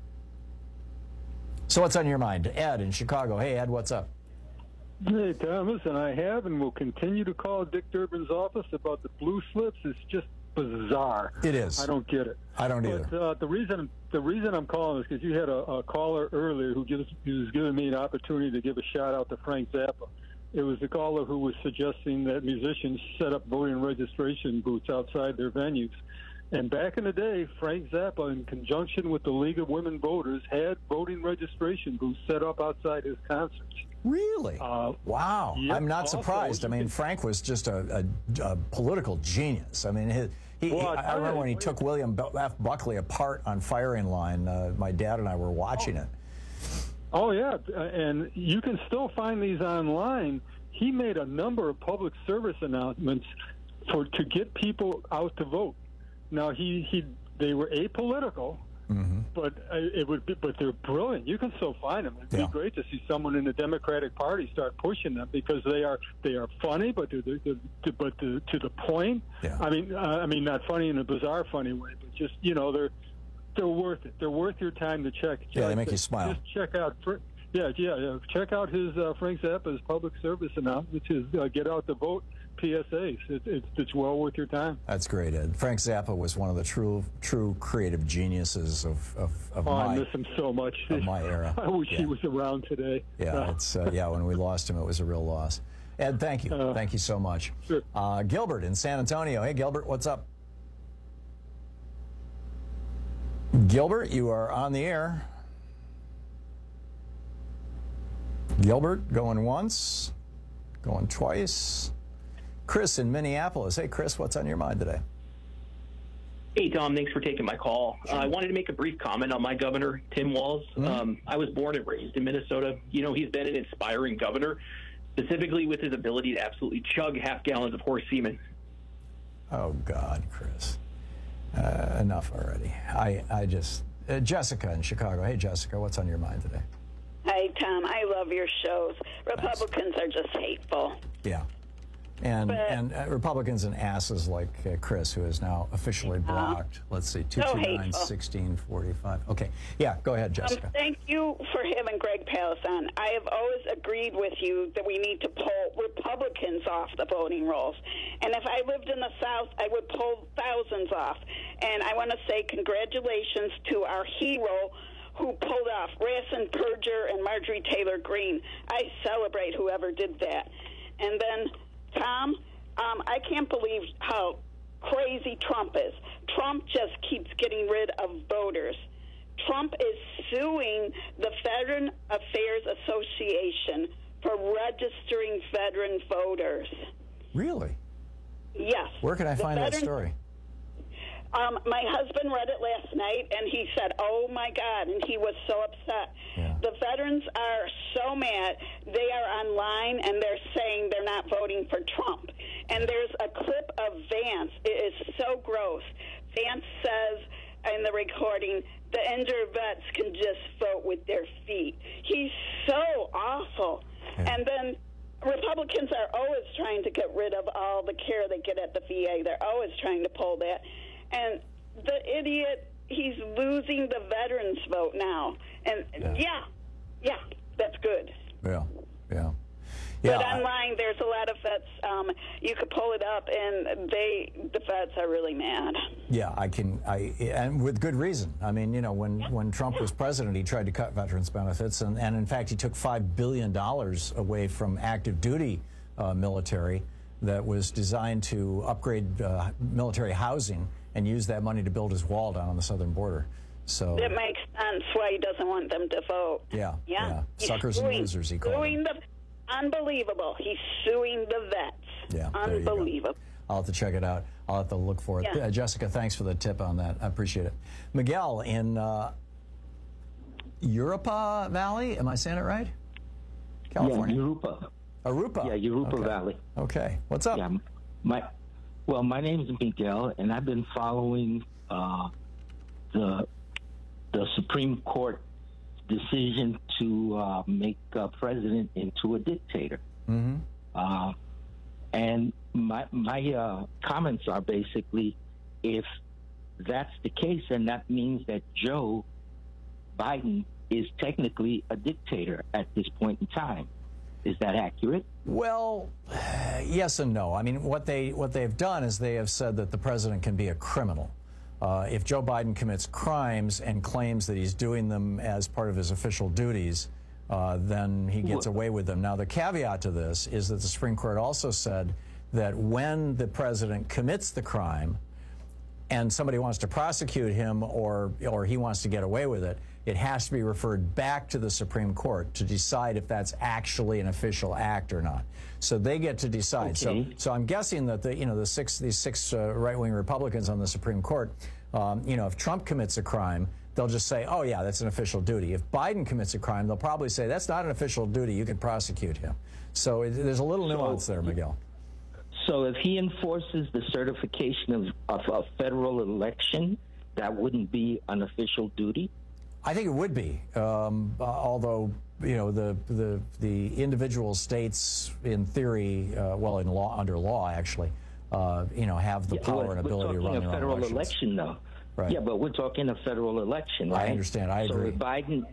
So what's on your mind? Ed in Chicago. Hey, Ed, what's up? Hey, Thomas, and I have and will continue to call Dick Durbin's office about the blue slips. It's just bizarre. It is. I don't get it. I don't but, either. Uh, the reason the reason I'm calling is because you had a, a caller earlier who gives who was giving me an opportunity to give a shout out to Frank Zappa. It was the caller who was suggesting that musicians set up voting registration booths outside their venues. And back in the day, Frank Zappa, in conjunction with the League of Women Voters, had voting registration booths set up outside his concerts. Really? Uh, wow. Yep. I'm not Also, surprised. I mean, Frank was just a, a, a political genius. I mean, his, he, well, he, I remember when he took William F. Buckley apart on firing line. Uh, my dad and I were watching oh. it. Oh, yeah, and you can still find these online. He made a number of public service announcements for to get people out to vote. Now, he, he they were apolitical, mm-hmm. but it would be, but they're brilliant. You can still find them. It'd yeah. be great to see someone in the Democratic Party start pushing them because they are they are funny, but to the, to, but to, to the point. Yeah. I mean, uh, I mean, not funny in a bizarre, funny way, but just you know, they're. They're worth it. They're worth your time to check. Yeah, they make you smile. Just check out, Yeah, yeah, yeah. Check out his uh, Frank Zappa's public service announcement, which is uh, get out the vote P S As. It, it, it's well worth your time. That's great, Ed. Frank Zappa was one of the true true creative geniuses of, of, of oh, my I miss him so much. Of my era. I wish yeah. he was around today. Yeah, uh, it's uh, yeah. When we lost him, it was a real loss. Ed, thank you. Uh, thank you so much. Sure. Uh, Gilbert in San Antonio. Hey, Gilbert, what's up? Gilbert, you are on the air. Gilbert, going once, going twice. Chris in Minneapolis. Hey, Chris, what's on your mind today? Hey, Tom, thanks for taking my call. Uh, I wanted to make a brief comment on my governor, Tim Walz. Mm-hmm. Um, I was born and raised in Minnesota. You know, he's been an inspiring governor, specifically with his ability to absolutely chug half gallons of horse semen. Oh, God, Chris. Uh, enough already. I, I just... Uh, Jessica in Chicago. Hey, Jessica, what's on your mind today? Hi, Tom. I love your shows. Republicans nice. are just hateful. Yeah. And but, and uh, Republicans and asses like uh, Chris, who is now officially blocked. Uh, Let's see, two two nine, sixteen forty-five. Okay. Yeah, go ahead, Jessica. Um, thank you for having Greg Palast on. I have always agreed with you that we need to pull Republicans off the voting rolls. And if I lived in the South, I would pull thousands off. And I want to say congratulations to our hero who pulled off Racine Perger and Marjorie Taylor Greene. I celebrate whoever did that. And then, Tom, um, I can't believe how crazy Trump is. Trump just keeps getting rid of voters. Trump is suing the Veteran Affairs Association for registering veteran voters. Really? Yes. Where can I the find veteran- that story? Um, my husband read it last night, and he said, oh, my God, and he was so upset. Yeah. The veterans are so mad. They are online, and they're saying they're not voting for Trump. And there's a clip of Vance. It is so gross. Vance says in the recording, the injured vets can just vote with their feet. He's so awful. Yeah. And then Republicans are always trying to get rid of all the care they get at the V A. They're always trying to pull that. And the idiot, he's losing the veterans vote now. And yeah, yeah, yeah that's good. Yeah, yeah. Yeah, but online, there's a lot of vets. Um, you could pull it up, and they, the vets are really mad. Yeah, I can, I, and with good reason. I mean, you know, when, when Trump was president, he tried to cut veterans' benefits, and, and in fact, he took five billion dollars away from active duty uh, military that was designed to upgrade uh, military housing and use that money to build his wall down on the southern border. So it makes sense why he doesn't want them to vote. Yeah, yeah, yeah. He's Suckers suing, and losers, he called them. The, unbelievable. He's suing the vets. Yeah, unbelievable. I'll have to check it out. I'll have to look for it. Yeah. Uh, Jessica, thanks for the tip on that. I appreciate it. Miguel in uh, Europa Valley, am I saying it right? California. Yeah, Europa. Arupa. Yeah, Europa okay. Valley. Okay. What's up? Yeah, my well, my name is Miguel, and I've been following uh, the the Supreme Court decision to uh, make a president into a dictator. Mm-hmm. Uh, and my my uh, comments are basically, if that's the case, then that means that Joe Biden is technically a dictator at this point in time. Is that accurate? Well, yes and no. I mean, what they what they've done is they have said that the president can be a criminal. Uh, if Joe Biden commits crimes and claims that he's doing them as part of his official duties, uh, then he gets away with them. Now, the caveat to this is that the Supreme Court also said that when the president commits the crime and somebody wants to prosecute him or or he wants to get away with it, it has to be referred back to the Supreme Court to decide if that's actually an official act or not. So they get to decide. Okay. So, so I'm guessing that the you know the six these six uh, right-wing Republicans on the Supreme Court, um, you know, if Trump commits a crime, they'll just say, oh yeah, that's an official duty. If Biden commits a crime, they'll probably say that's not an official duty. You can prosecute him. So it, there's a little nuance so, there, Miguel. So if he enforces the certification of, of a federal election, that wouldn't be an official duty? I think it would be, um, uh, although you know the the the individual states, in theory, uh, well, in law, under law, actually, uh, you know, have the yeah, power we're, and ability to run We're their talking a federal own elections. election, though. Right. Yeah, but we're talking a federal election, right? I understand. I agree. So if Biden,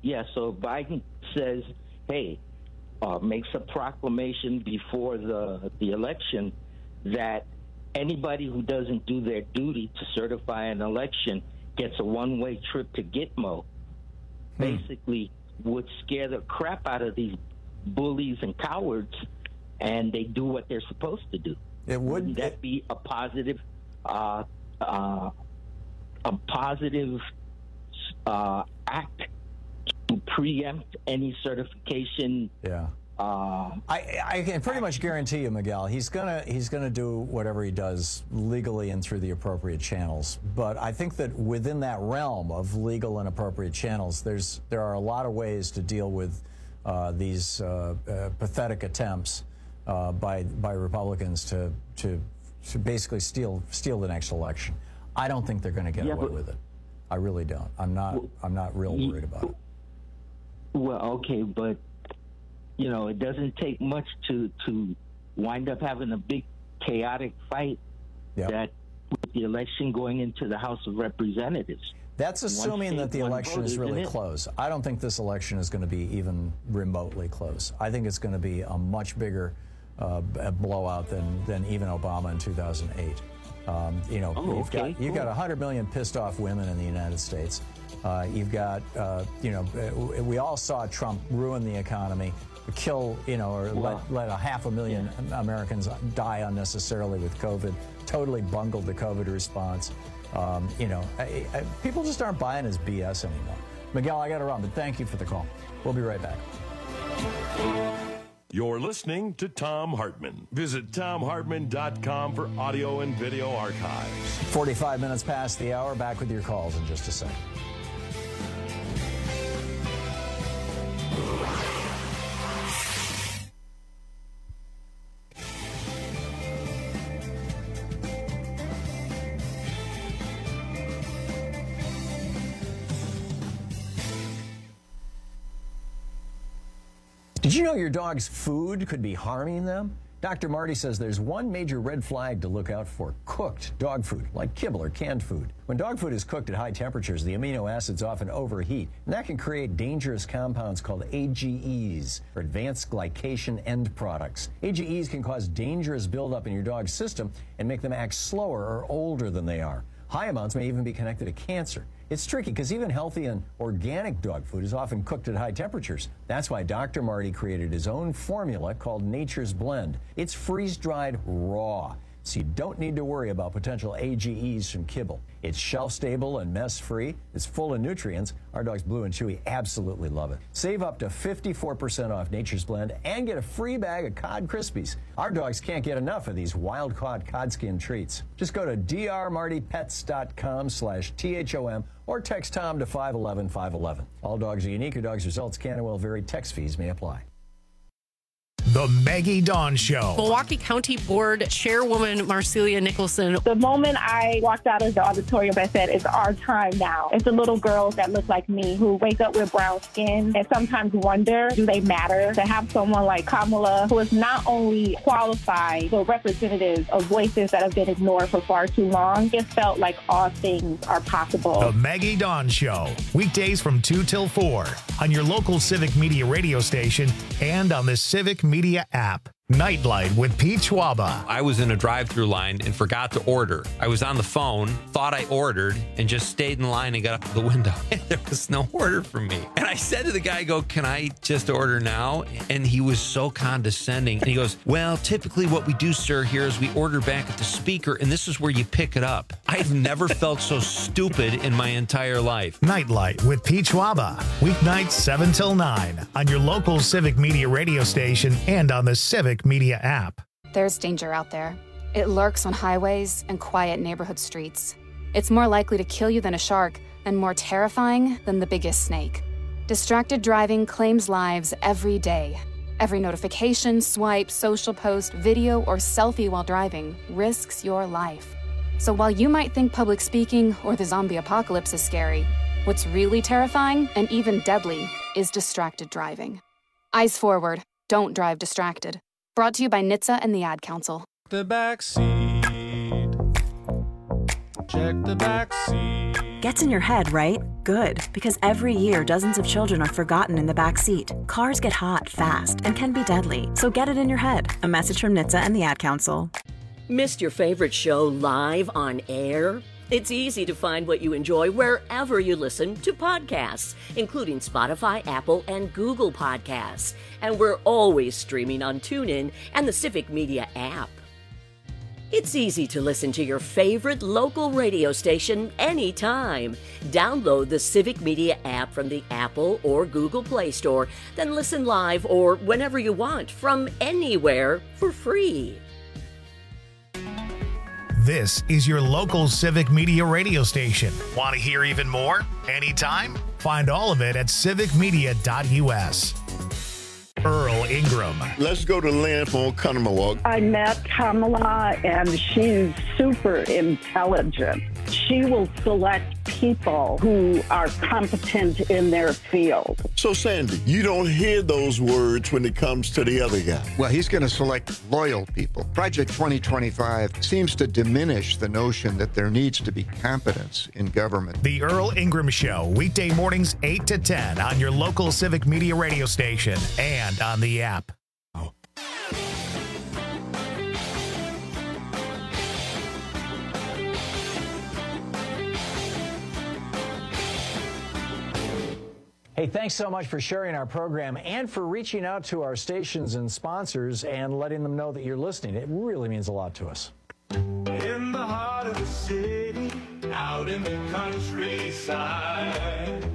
Yeah, so Biden says, hey, uh, makes a proclamation before the the election that anybody who doesn't do their duty to certify an election gets a one-way trip to Gitmo, hmm. basically would scare the crap out of these bullies and cowards, and they do what they're supposed to do. It would Wouldn't that be a positive, uh, uh, a positive uh, act to preempt any certification? Yeah. Uh, I, I can pretty much guarantee you, Miguel, he's gonna he's gonna do whatever he does legally and through the appropriate channels. But I think that within that realm of legal and appropriate channels, there's there are a lot of ways to deal with uh, these uh, uh, pathetic attempts uh, by by Republicans to to to basically steal steal the next election. I don't think they're going to get yeah, away with it. I really don't. I'm not. I'm not real worried about it. Well, okay, but. You know, it doesn't take much to to wind up having a big chaotic fight yep. that with the election going into the House of Representatives. That's assuming state, that the election vote, is really close. I don't think this election is going to be even remotely close. I think it's going to be a much bigger uh, blowout than, than even Obama in two thousand eight. Um, you know, oh, you've okay, got you've cool. got one hundred million pissed off women in the United States. Uh, you've got, uh, you know, we all saw Trump ruin the economy, kill, you know, or wow. let, let a half a million yeah. Americans die unnecessarily with COVID, totally bungled the COVID response. Um, you know, I, I, people just aren't buying his B S anymore. Miguel, I got to run, but thank you for the call. We'll be right back. You're listening to Thom Hartmann. Visit Thom Hartmann dot com for audio and video archives. forty-five minutes past the hour. Back with your calls in just a second. Did you know your dog's food could be harming them? Doctor Marty says there's one major red flag to look out for: cooked dog food, like kibble or canned food. When dog food is cooked at high temperatures, the amino acids often overheat, and that can create dangerous compounds called A G Es, or advanced glycation end products. A G Es can cause dangerous buildup in your dog's system and make them act slower or older than they are. High amounts may even be connected to cancer. It's tricky because even healthy and organic dog food is often cooked at high temperatures. That's why Doctor Marty created his own formula called Nature's Blend. It's freeze-dried raw, so you don't need to worry about potential A G Es from kibble. It's shelf-stable and mess-free. It's full of nutrients. Our dogs Blue and Chewy absolutely love it. Save up to fifty-four percent off Nature's Blend and get a free bag of Cod Krispies. Our dogs can't get enough of these wild-caught cod skin treats. Just go to d r marty pets dot com slash T H O M or text Tom to five one one five one one. All dogs are unique. Your dog's results can and will vary. Text fees may apply. The Maggie Dawn Show. Milwaukee County Board Chairwoman Marcelia Nicholson. The moment I walked out of the auditorium, I said, it's our time now. It's the little girls that look like me who wake up with brown skin and sometimes wonder, do they matter? To have someone like Kamala, who is not only qualified, but representative of voices that have been ignored for far too long, it felt like all things are possible. The Maggie Dawn Show. Weekdays from two till four on your local Civic Media radio station and on the Civic Media app. Nightlight with Pete Schwaba. I was in a drive-through line and forgot to order. I was on the phone, thought I ordered, and just stayed in line and got up to the window. And there was no order for me. And I said to the guy, I go, can I just order now? And he was so condescending. And he goes, well, typically what we do, sir, here is we order back at the speaker, and this is where you pick it up. I've never felt so stupid in my entire life. Nightlight with Pete Schwaba. Weeknights seven till nine on your local Civic Media radio station and on the Civic Media app. There's danger out there. It lurks on highways and quiet neighborhood streets. It's more likely to kill you than a shark and more terrifying than the biggest snake. Distracted driving claims lives every day. Every notification, swipe, social post, video, or selfie while driving risks your life. So while you might think public speaking or the zombie apocalypse is scary, what's really terrifying and even deadly is distracted driving. Eyes forward. Don't drive distracted. Brought to you by N H T S A and the Ad Council. The back seat. Check the back seat. Gets in your head, right? Good, because every year dozens of children are forgotten in the back seat. Cars get hot fast and can be deadly, so get it in your head. A message from N H T S A and the Ad Council. Missed your favorite show live on air? It's easy to find what you enjoy wherever you listen to podcasts, including Spotify, Apple, and Google Podcasts. And we're always streaming on TuneIn and the Civic Media app. It's easy to listen to your favorite local radio station anytime. Download the Civic Media app from the Apple or Google Play Store, then listen live or whenever you want from anywhere for free. This is your local Civic Media radio station. Want to hear even more? Anytime? Find all of it at civic media dot u s. Earl Ingram. Let's go to Lynn from Oconomowoc. I met Kamala, and she's super intelligent. She will select people who are competent in their field. So, Sandy, you don't hear those words when it comes to the other guy. Well, he's going to select loyal people. Project twenty twenty-five seems to diminish the notion that there needs to be competence in government. The Earl Ingram Show, weekday mornings eight to ten on your local Civic Media radio station and on the app. Hey, thanks so much for sharing our program and for reaching out to our stations and sponsors and letting them know that you're listening. It really means a lot to us. In the heart of the city, out in the countryside,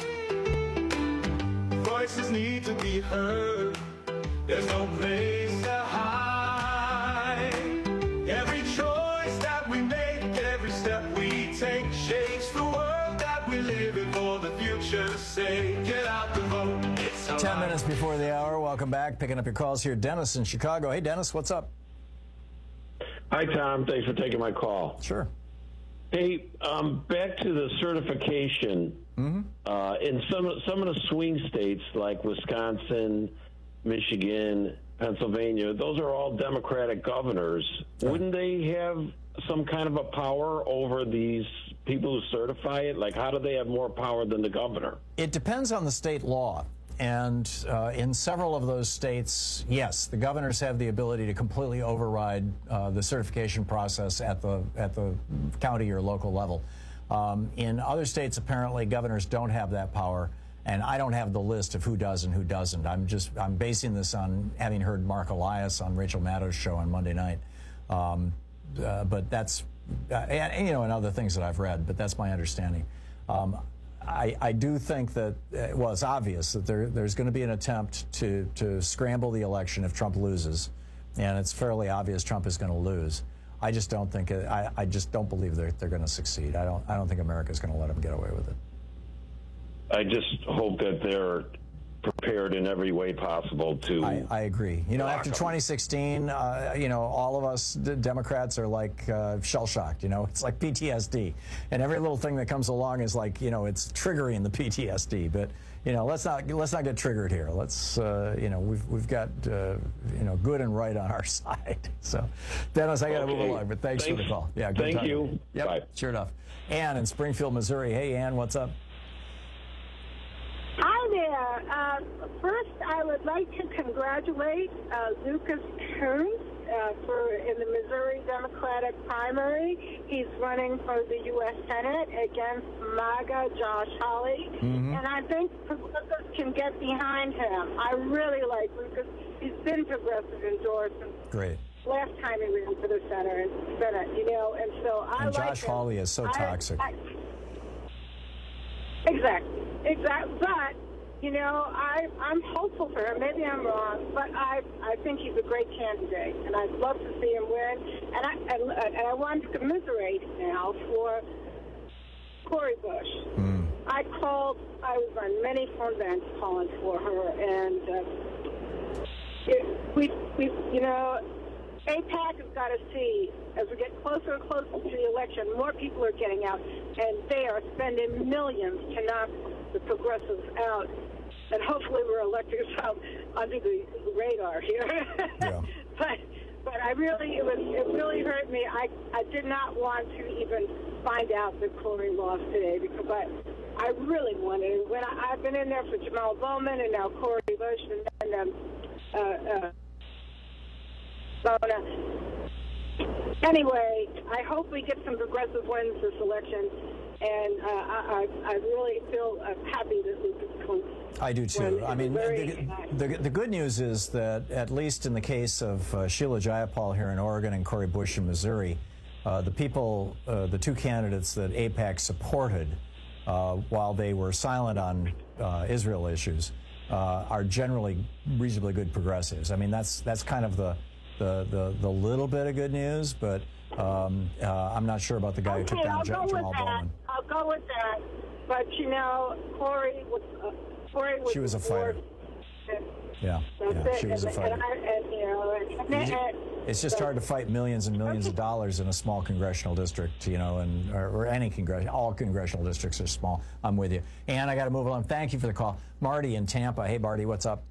voices need to be heard. There's no place to hide. Every choice that we make, every step we take shakes the world that we live in for the future's sake. Get out the vote. It's Ten minutes before the hour. Welcome back. Picking up your calls here. Dennis in Chicago. Hey, Dennis, what's up? Hi, Tom. Thanks for taking my call. Sure. Hey, um, back to the certification. Mm-hmm. Uh, in some some of the swing states like Wisconsin, Michigan, Pennsylvania, those are all Democratic governors. Yeah. Wouldn't they have some kind of a power over these people who certify it? Like, how do they have more power than the governor? It depends on the state law. And uh, in several of those states, yes, the governors have the ability to completely override uh, the certification process at the at the county or local level. Um, in other states, apparently, governors don't have that power, and I don't have the list of who does and who doesn't. I'm just I'm basing this on having heard Mark Elias on Rachel Maddow's show on Monday night. Um, uh, but that's uh, and, and you know and other things that I've read. But that's my understanding. Um, I, I do think that, uh, well, it's obvious that there, there's going to be an attempt to, to scramble the election if Trump loses, and it's fairly obvious Trump is going to lose. I just don't think, it, I, I just don't believe they're, they're going to succeed. I don't, I don't think America's going to let them get away with it. I just hope that they're prepared in every way possible to. I, I agree. You know, after twenty sixteen, uh, you know, all of us d- Democrats are like uh, shell-shocked. You know, it's like P T S D, and every little thing that comes along is like, you know, it's triggering the P T S D. But you know, let's not let's not get triggered here. Let's, uh, you know, we've we've got uh, you know, good and right on our side. So, Dennis, I got to okay. move along, but thanks, thanks for the call. Yeah, good thank time. you. Yep, Bye. Sure enough. Ann in Springfield, Missouri. Hey, Ann, what's up? Hi there. Uh, first, I would like to congratulate uh, Lucas Coons uh, for in the Missouri Democratic primary. He's running for the U S Senate against MAGA Josh Hawley, mm-hmm. and I think progressives can get behind him. I really like Lucas. He's been progressive endorsed. Great. Last time he ran for the Senate, and Senate, you know, and so I and like Josh him. Hawley is so I, toxic. I, Exactly, exactly. But you know, I I'm hopeful for him. Maybe I'm wrong, but I I think he's a great candidate, and I'd love to see him win. And I and, and I want to commiserate now for Cori Bush. Mm. I called. I was on many phone banks calling for her, and uh, it, we we you know. AIPAC has got to see, as we get closer and closer to the election, more people are getting out, and they are spending millions to knock the progressives out. And hopefully we're electing some under the radar here. Yeah. but but I really, it was it really hurt me. I, I did not want to even find out that Corey lost today because I, I really wanted it. When I, I've been in there for Jamal Bowman and now Corey Bush and then um, uh, uh, Bona. Anyway, I hope we get some progressive wins this election, and uh, I, I, I really feel uh, happy that Lucas Combs. I do too. I mean, the, the, the good news is that at least in the case of uh, Sheila Jayapal here in Oregon and Cori Bush in Missouri, uh, the people, uh, the two candidates that AIPAC supported uh, while they were silent on uh, Israel issues uh, are generally reasonably good progressives. I mean, that's that's kind of the the the, the little bit of good news, but um, uh, I'm not sure about the guy okay, who took down I'll Jamal go with that. Bowman. I'll go with that. But you know, Corey was. Uh, Corey was she was a fighter. Yeah, That's yeah, it. she was a and, fighter. And I, and, you know, and, and, It's just hard to fight millions and millions of dollars in a small congressional district, you know, and or, or any congressional. All congressional districts are small. I'm with you. And I got to move along. Thank you for the call, Marty in Tampa. Hey, Marty, what's up?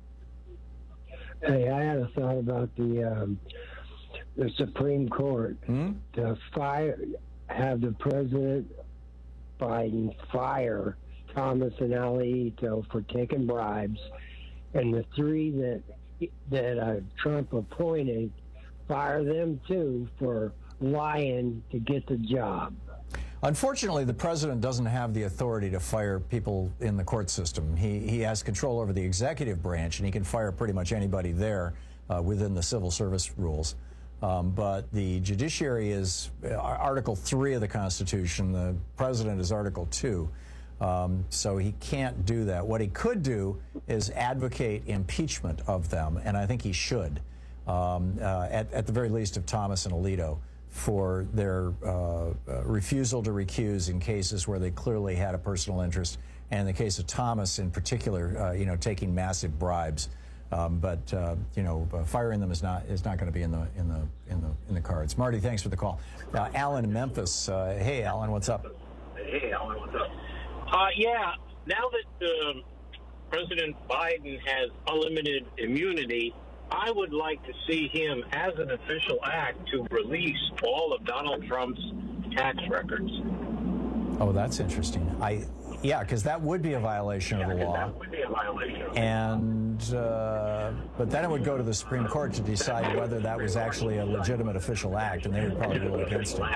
Hey, I had a thought about the um, the Supreme Court hmm? to fire, have the President Biden fire Thomas and Alito for taking bribes, and the three that that uh, Trump appointed, fire them too for lying to get the job. Unfortunately, the president doesn't have the authority to fire people in the court system. He he has control over the executive branch, and he can fire pretty much anybody there uh, within the civil service rules. Um, but the judiciary is uh, Article three of the Constitution. The president is Article two. Um, so he can't do that. What he could do is advocate impeachment of them, and I think he should, um, uh, at, at the very least of Thomas and Alito, for their uh, uh, refusal to recuse in cases where they clearly had a personal interest, and in the case of Thomas in particular, uh, you know, taking massive bribes. Um, but uh, you know, uh, firing them is not is not going to be in the in the in the in the cards. Marty, thanks for the call. Uh, Alan in Memphis. Uh, hey, Alan, what's up? Hey, Alan, what's up? Uh, yeah, now that um, President Biden has unlimited immunity, I would like to see him, as an official act, to release all of Donald Trump's tax records. Oh, that's interesting. I, yeah, because that would be a violation yeah, of the law. That would be a violation of the and, uh, but then it would go to the Supreme Court to decide whether that was actually a legitimate official act, and they would probably rule against it.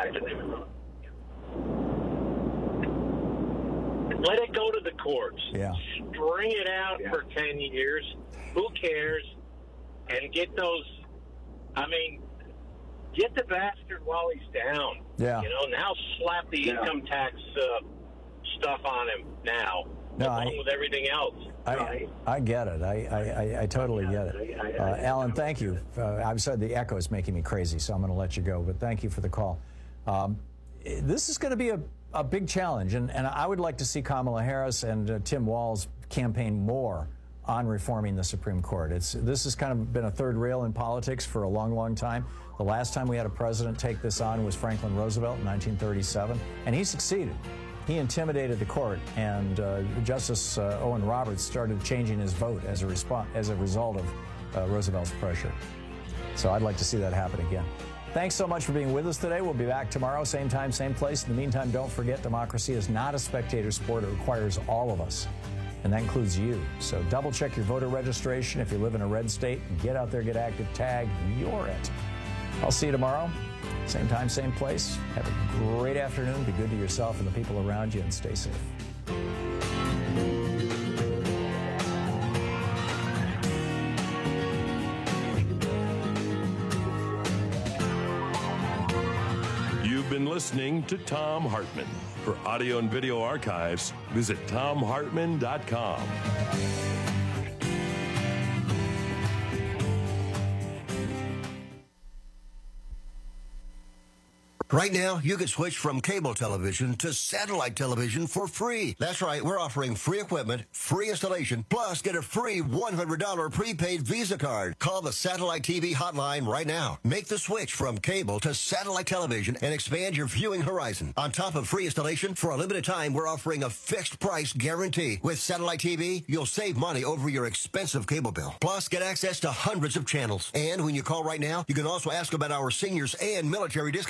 Let it go to the courts. Yeah. String it out yeah. for ten years. Who cares? And get those, I mean, get the bastard while he's down. Yeah. You know, now slap the yeah. income tax uh, stuff on him now, no, along I, with everything else. I, right? I get it. I, I, I totally get it. Uh, Alan, thank you. Uh, I'm sorry, the echo is making me crazy, so I'm going to let you go, but thank you for the call. Um, this is going to be a A big challenge, and, and I would like to see Kamala Harris and uh, Tim Walz campaign more on reforming the Supreme Court. It's this has kind of been a third rail in politics for a long, long time. The last time we had a president take this on was Franklin Roosevelt in nineteen thirty-seven, and he succeeded. He intimidated the court, and uh, Justice uh, Owen Roberts started changing his vote as a response as a result of uh, Roosevelt's pressure. So I'd like to see that happen again. Thanks so much for being with us today. We'll be back tomorrow, same time, same place. In the meantime, don't forget, democracy is not a spectator sport. It requires all of us, and that includes you. So double check your voter registration if you live in a red state. Get out there, get active, tag, you're it. I'll see you tomorrow, same time, same place. Have a great afternoon. Be good to yourself and the people around you, and stay safe. You've been listening to Thom Hartmann. For audio and video archives, visit thom hartmann dot com. Right now, you can switch from cable television to satellite television for free. That's right, we're offering free equipment, free installation, plus get a free one hundred dollars prepaid Visa card. Call the Satellite T V hotline right now. Make the switch from cable to satellite television and expand your viewing horizon. On top of free installation, for a limited time, we're offering a fixed price guarantee. With Satellite T V, you'll save money over your expensive cable bill. Plus, get access to hundreds of channels. And when you call right now, you can also ask about our seniors and military discounts. So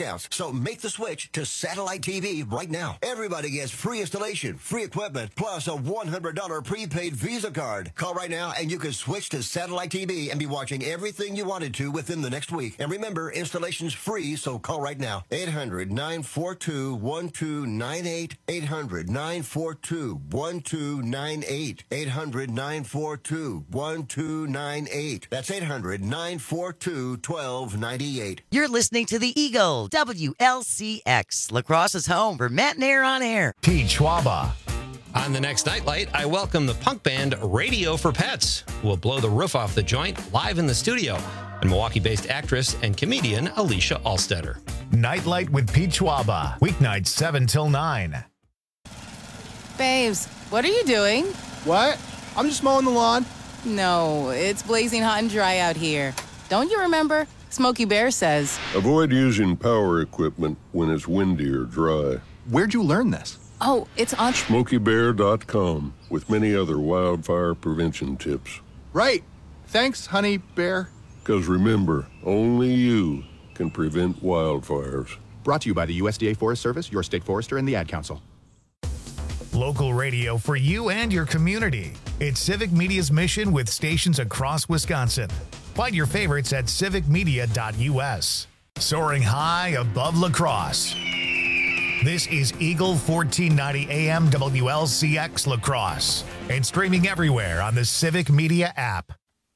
So make the switch to satellite T V right now. Everybody gets free installation, free equipment, plus a one hundred dollars prepaid Visa card. Call right now and you can switch to satellite T V and be watching everything you wanted to within the next week. And remember, installation's free, so call right now. eight hundred, nine four two, one two nine eight. eight hundred, nine four two, one two nine eight. eight hundred, nine four two, one two nine eight. That's eight hundred, nine four two, one two nine eight. You're listening to the Eagle, W L C X, La Crosse's home for Matt and Air on Air. Pete Schwaba. On the next Nightlight, I welcome the punk band Radio for Pets, who will blow the roof off the joint live in the studio, and Milwaukee-based actress and comedian Alicia Alstetter. Nightlight with Pete Schwaba, weeknights seven till nine. Babes, what are you doing? What? I'm just mowing the lawn. No, it's blazing hot and dry out here. Don't you remember? Smokey Bear says. Avoid using power equipment when it's windy or dry. Where'd you learn this? Oh, it's on Smokey Bear dot com with many other wildfire prevention tips. Right. Thanks, honey bear. Because remember, only you can prevent wildfires. Brought to you by the U S D A Forest Service, your state forester, and the Ad Council. Local radio for you and your community. It's Civic Media's mission with stations across Wisconsin. Find your favorites at civic media dot U S. Soaring high above La Crosse. This is Eagle fourteen ninety A M W L C X La Crosse and streaming everywhere on the Civic Media app.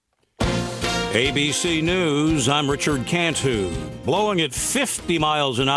A B C News, I'm Richard Cantu. Blowing at fifty miles an hour.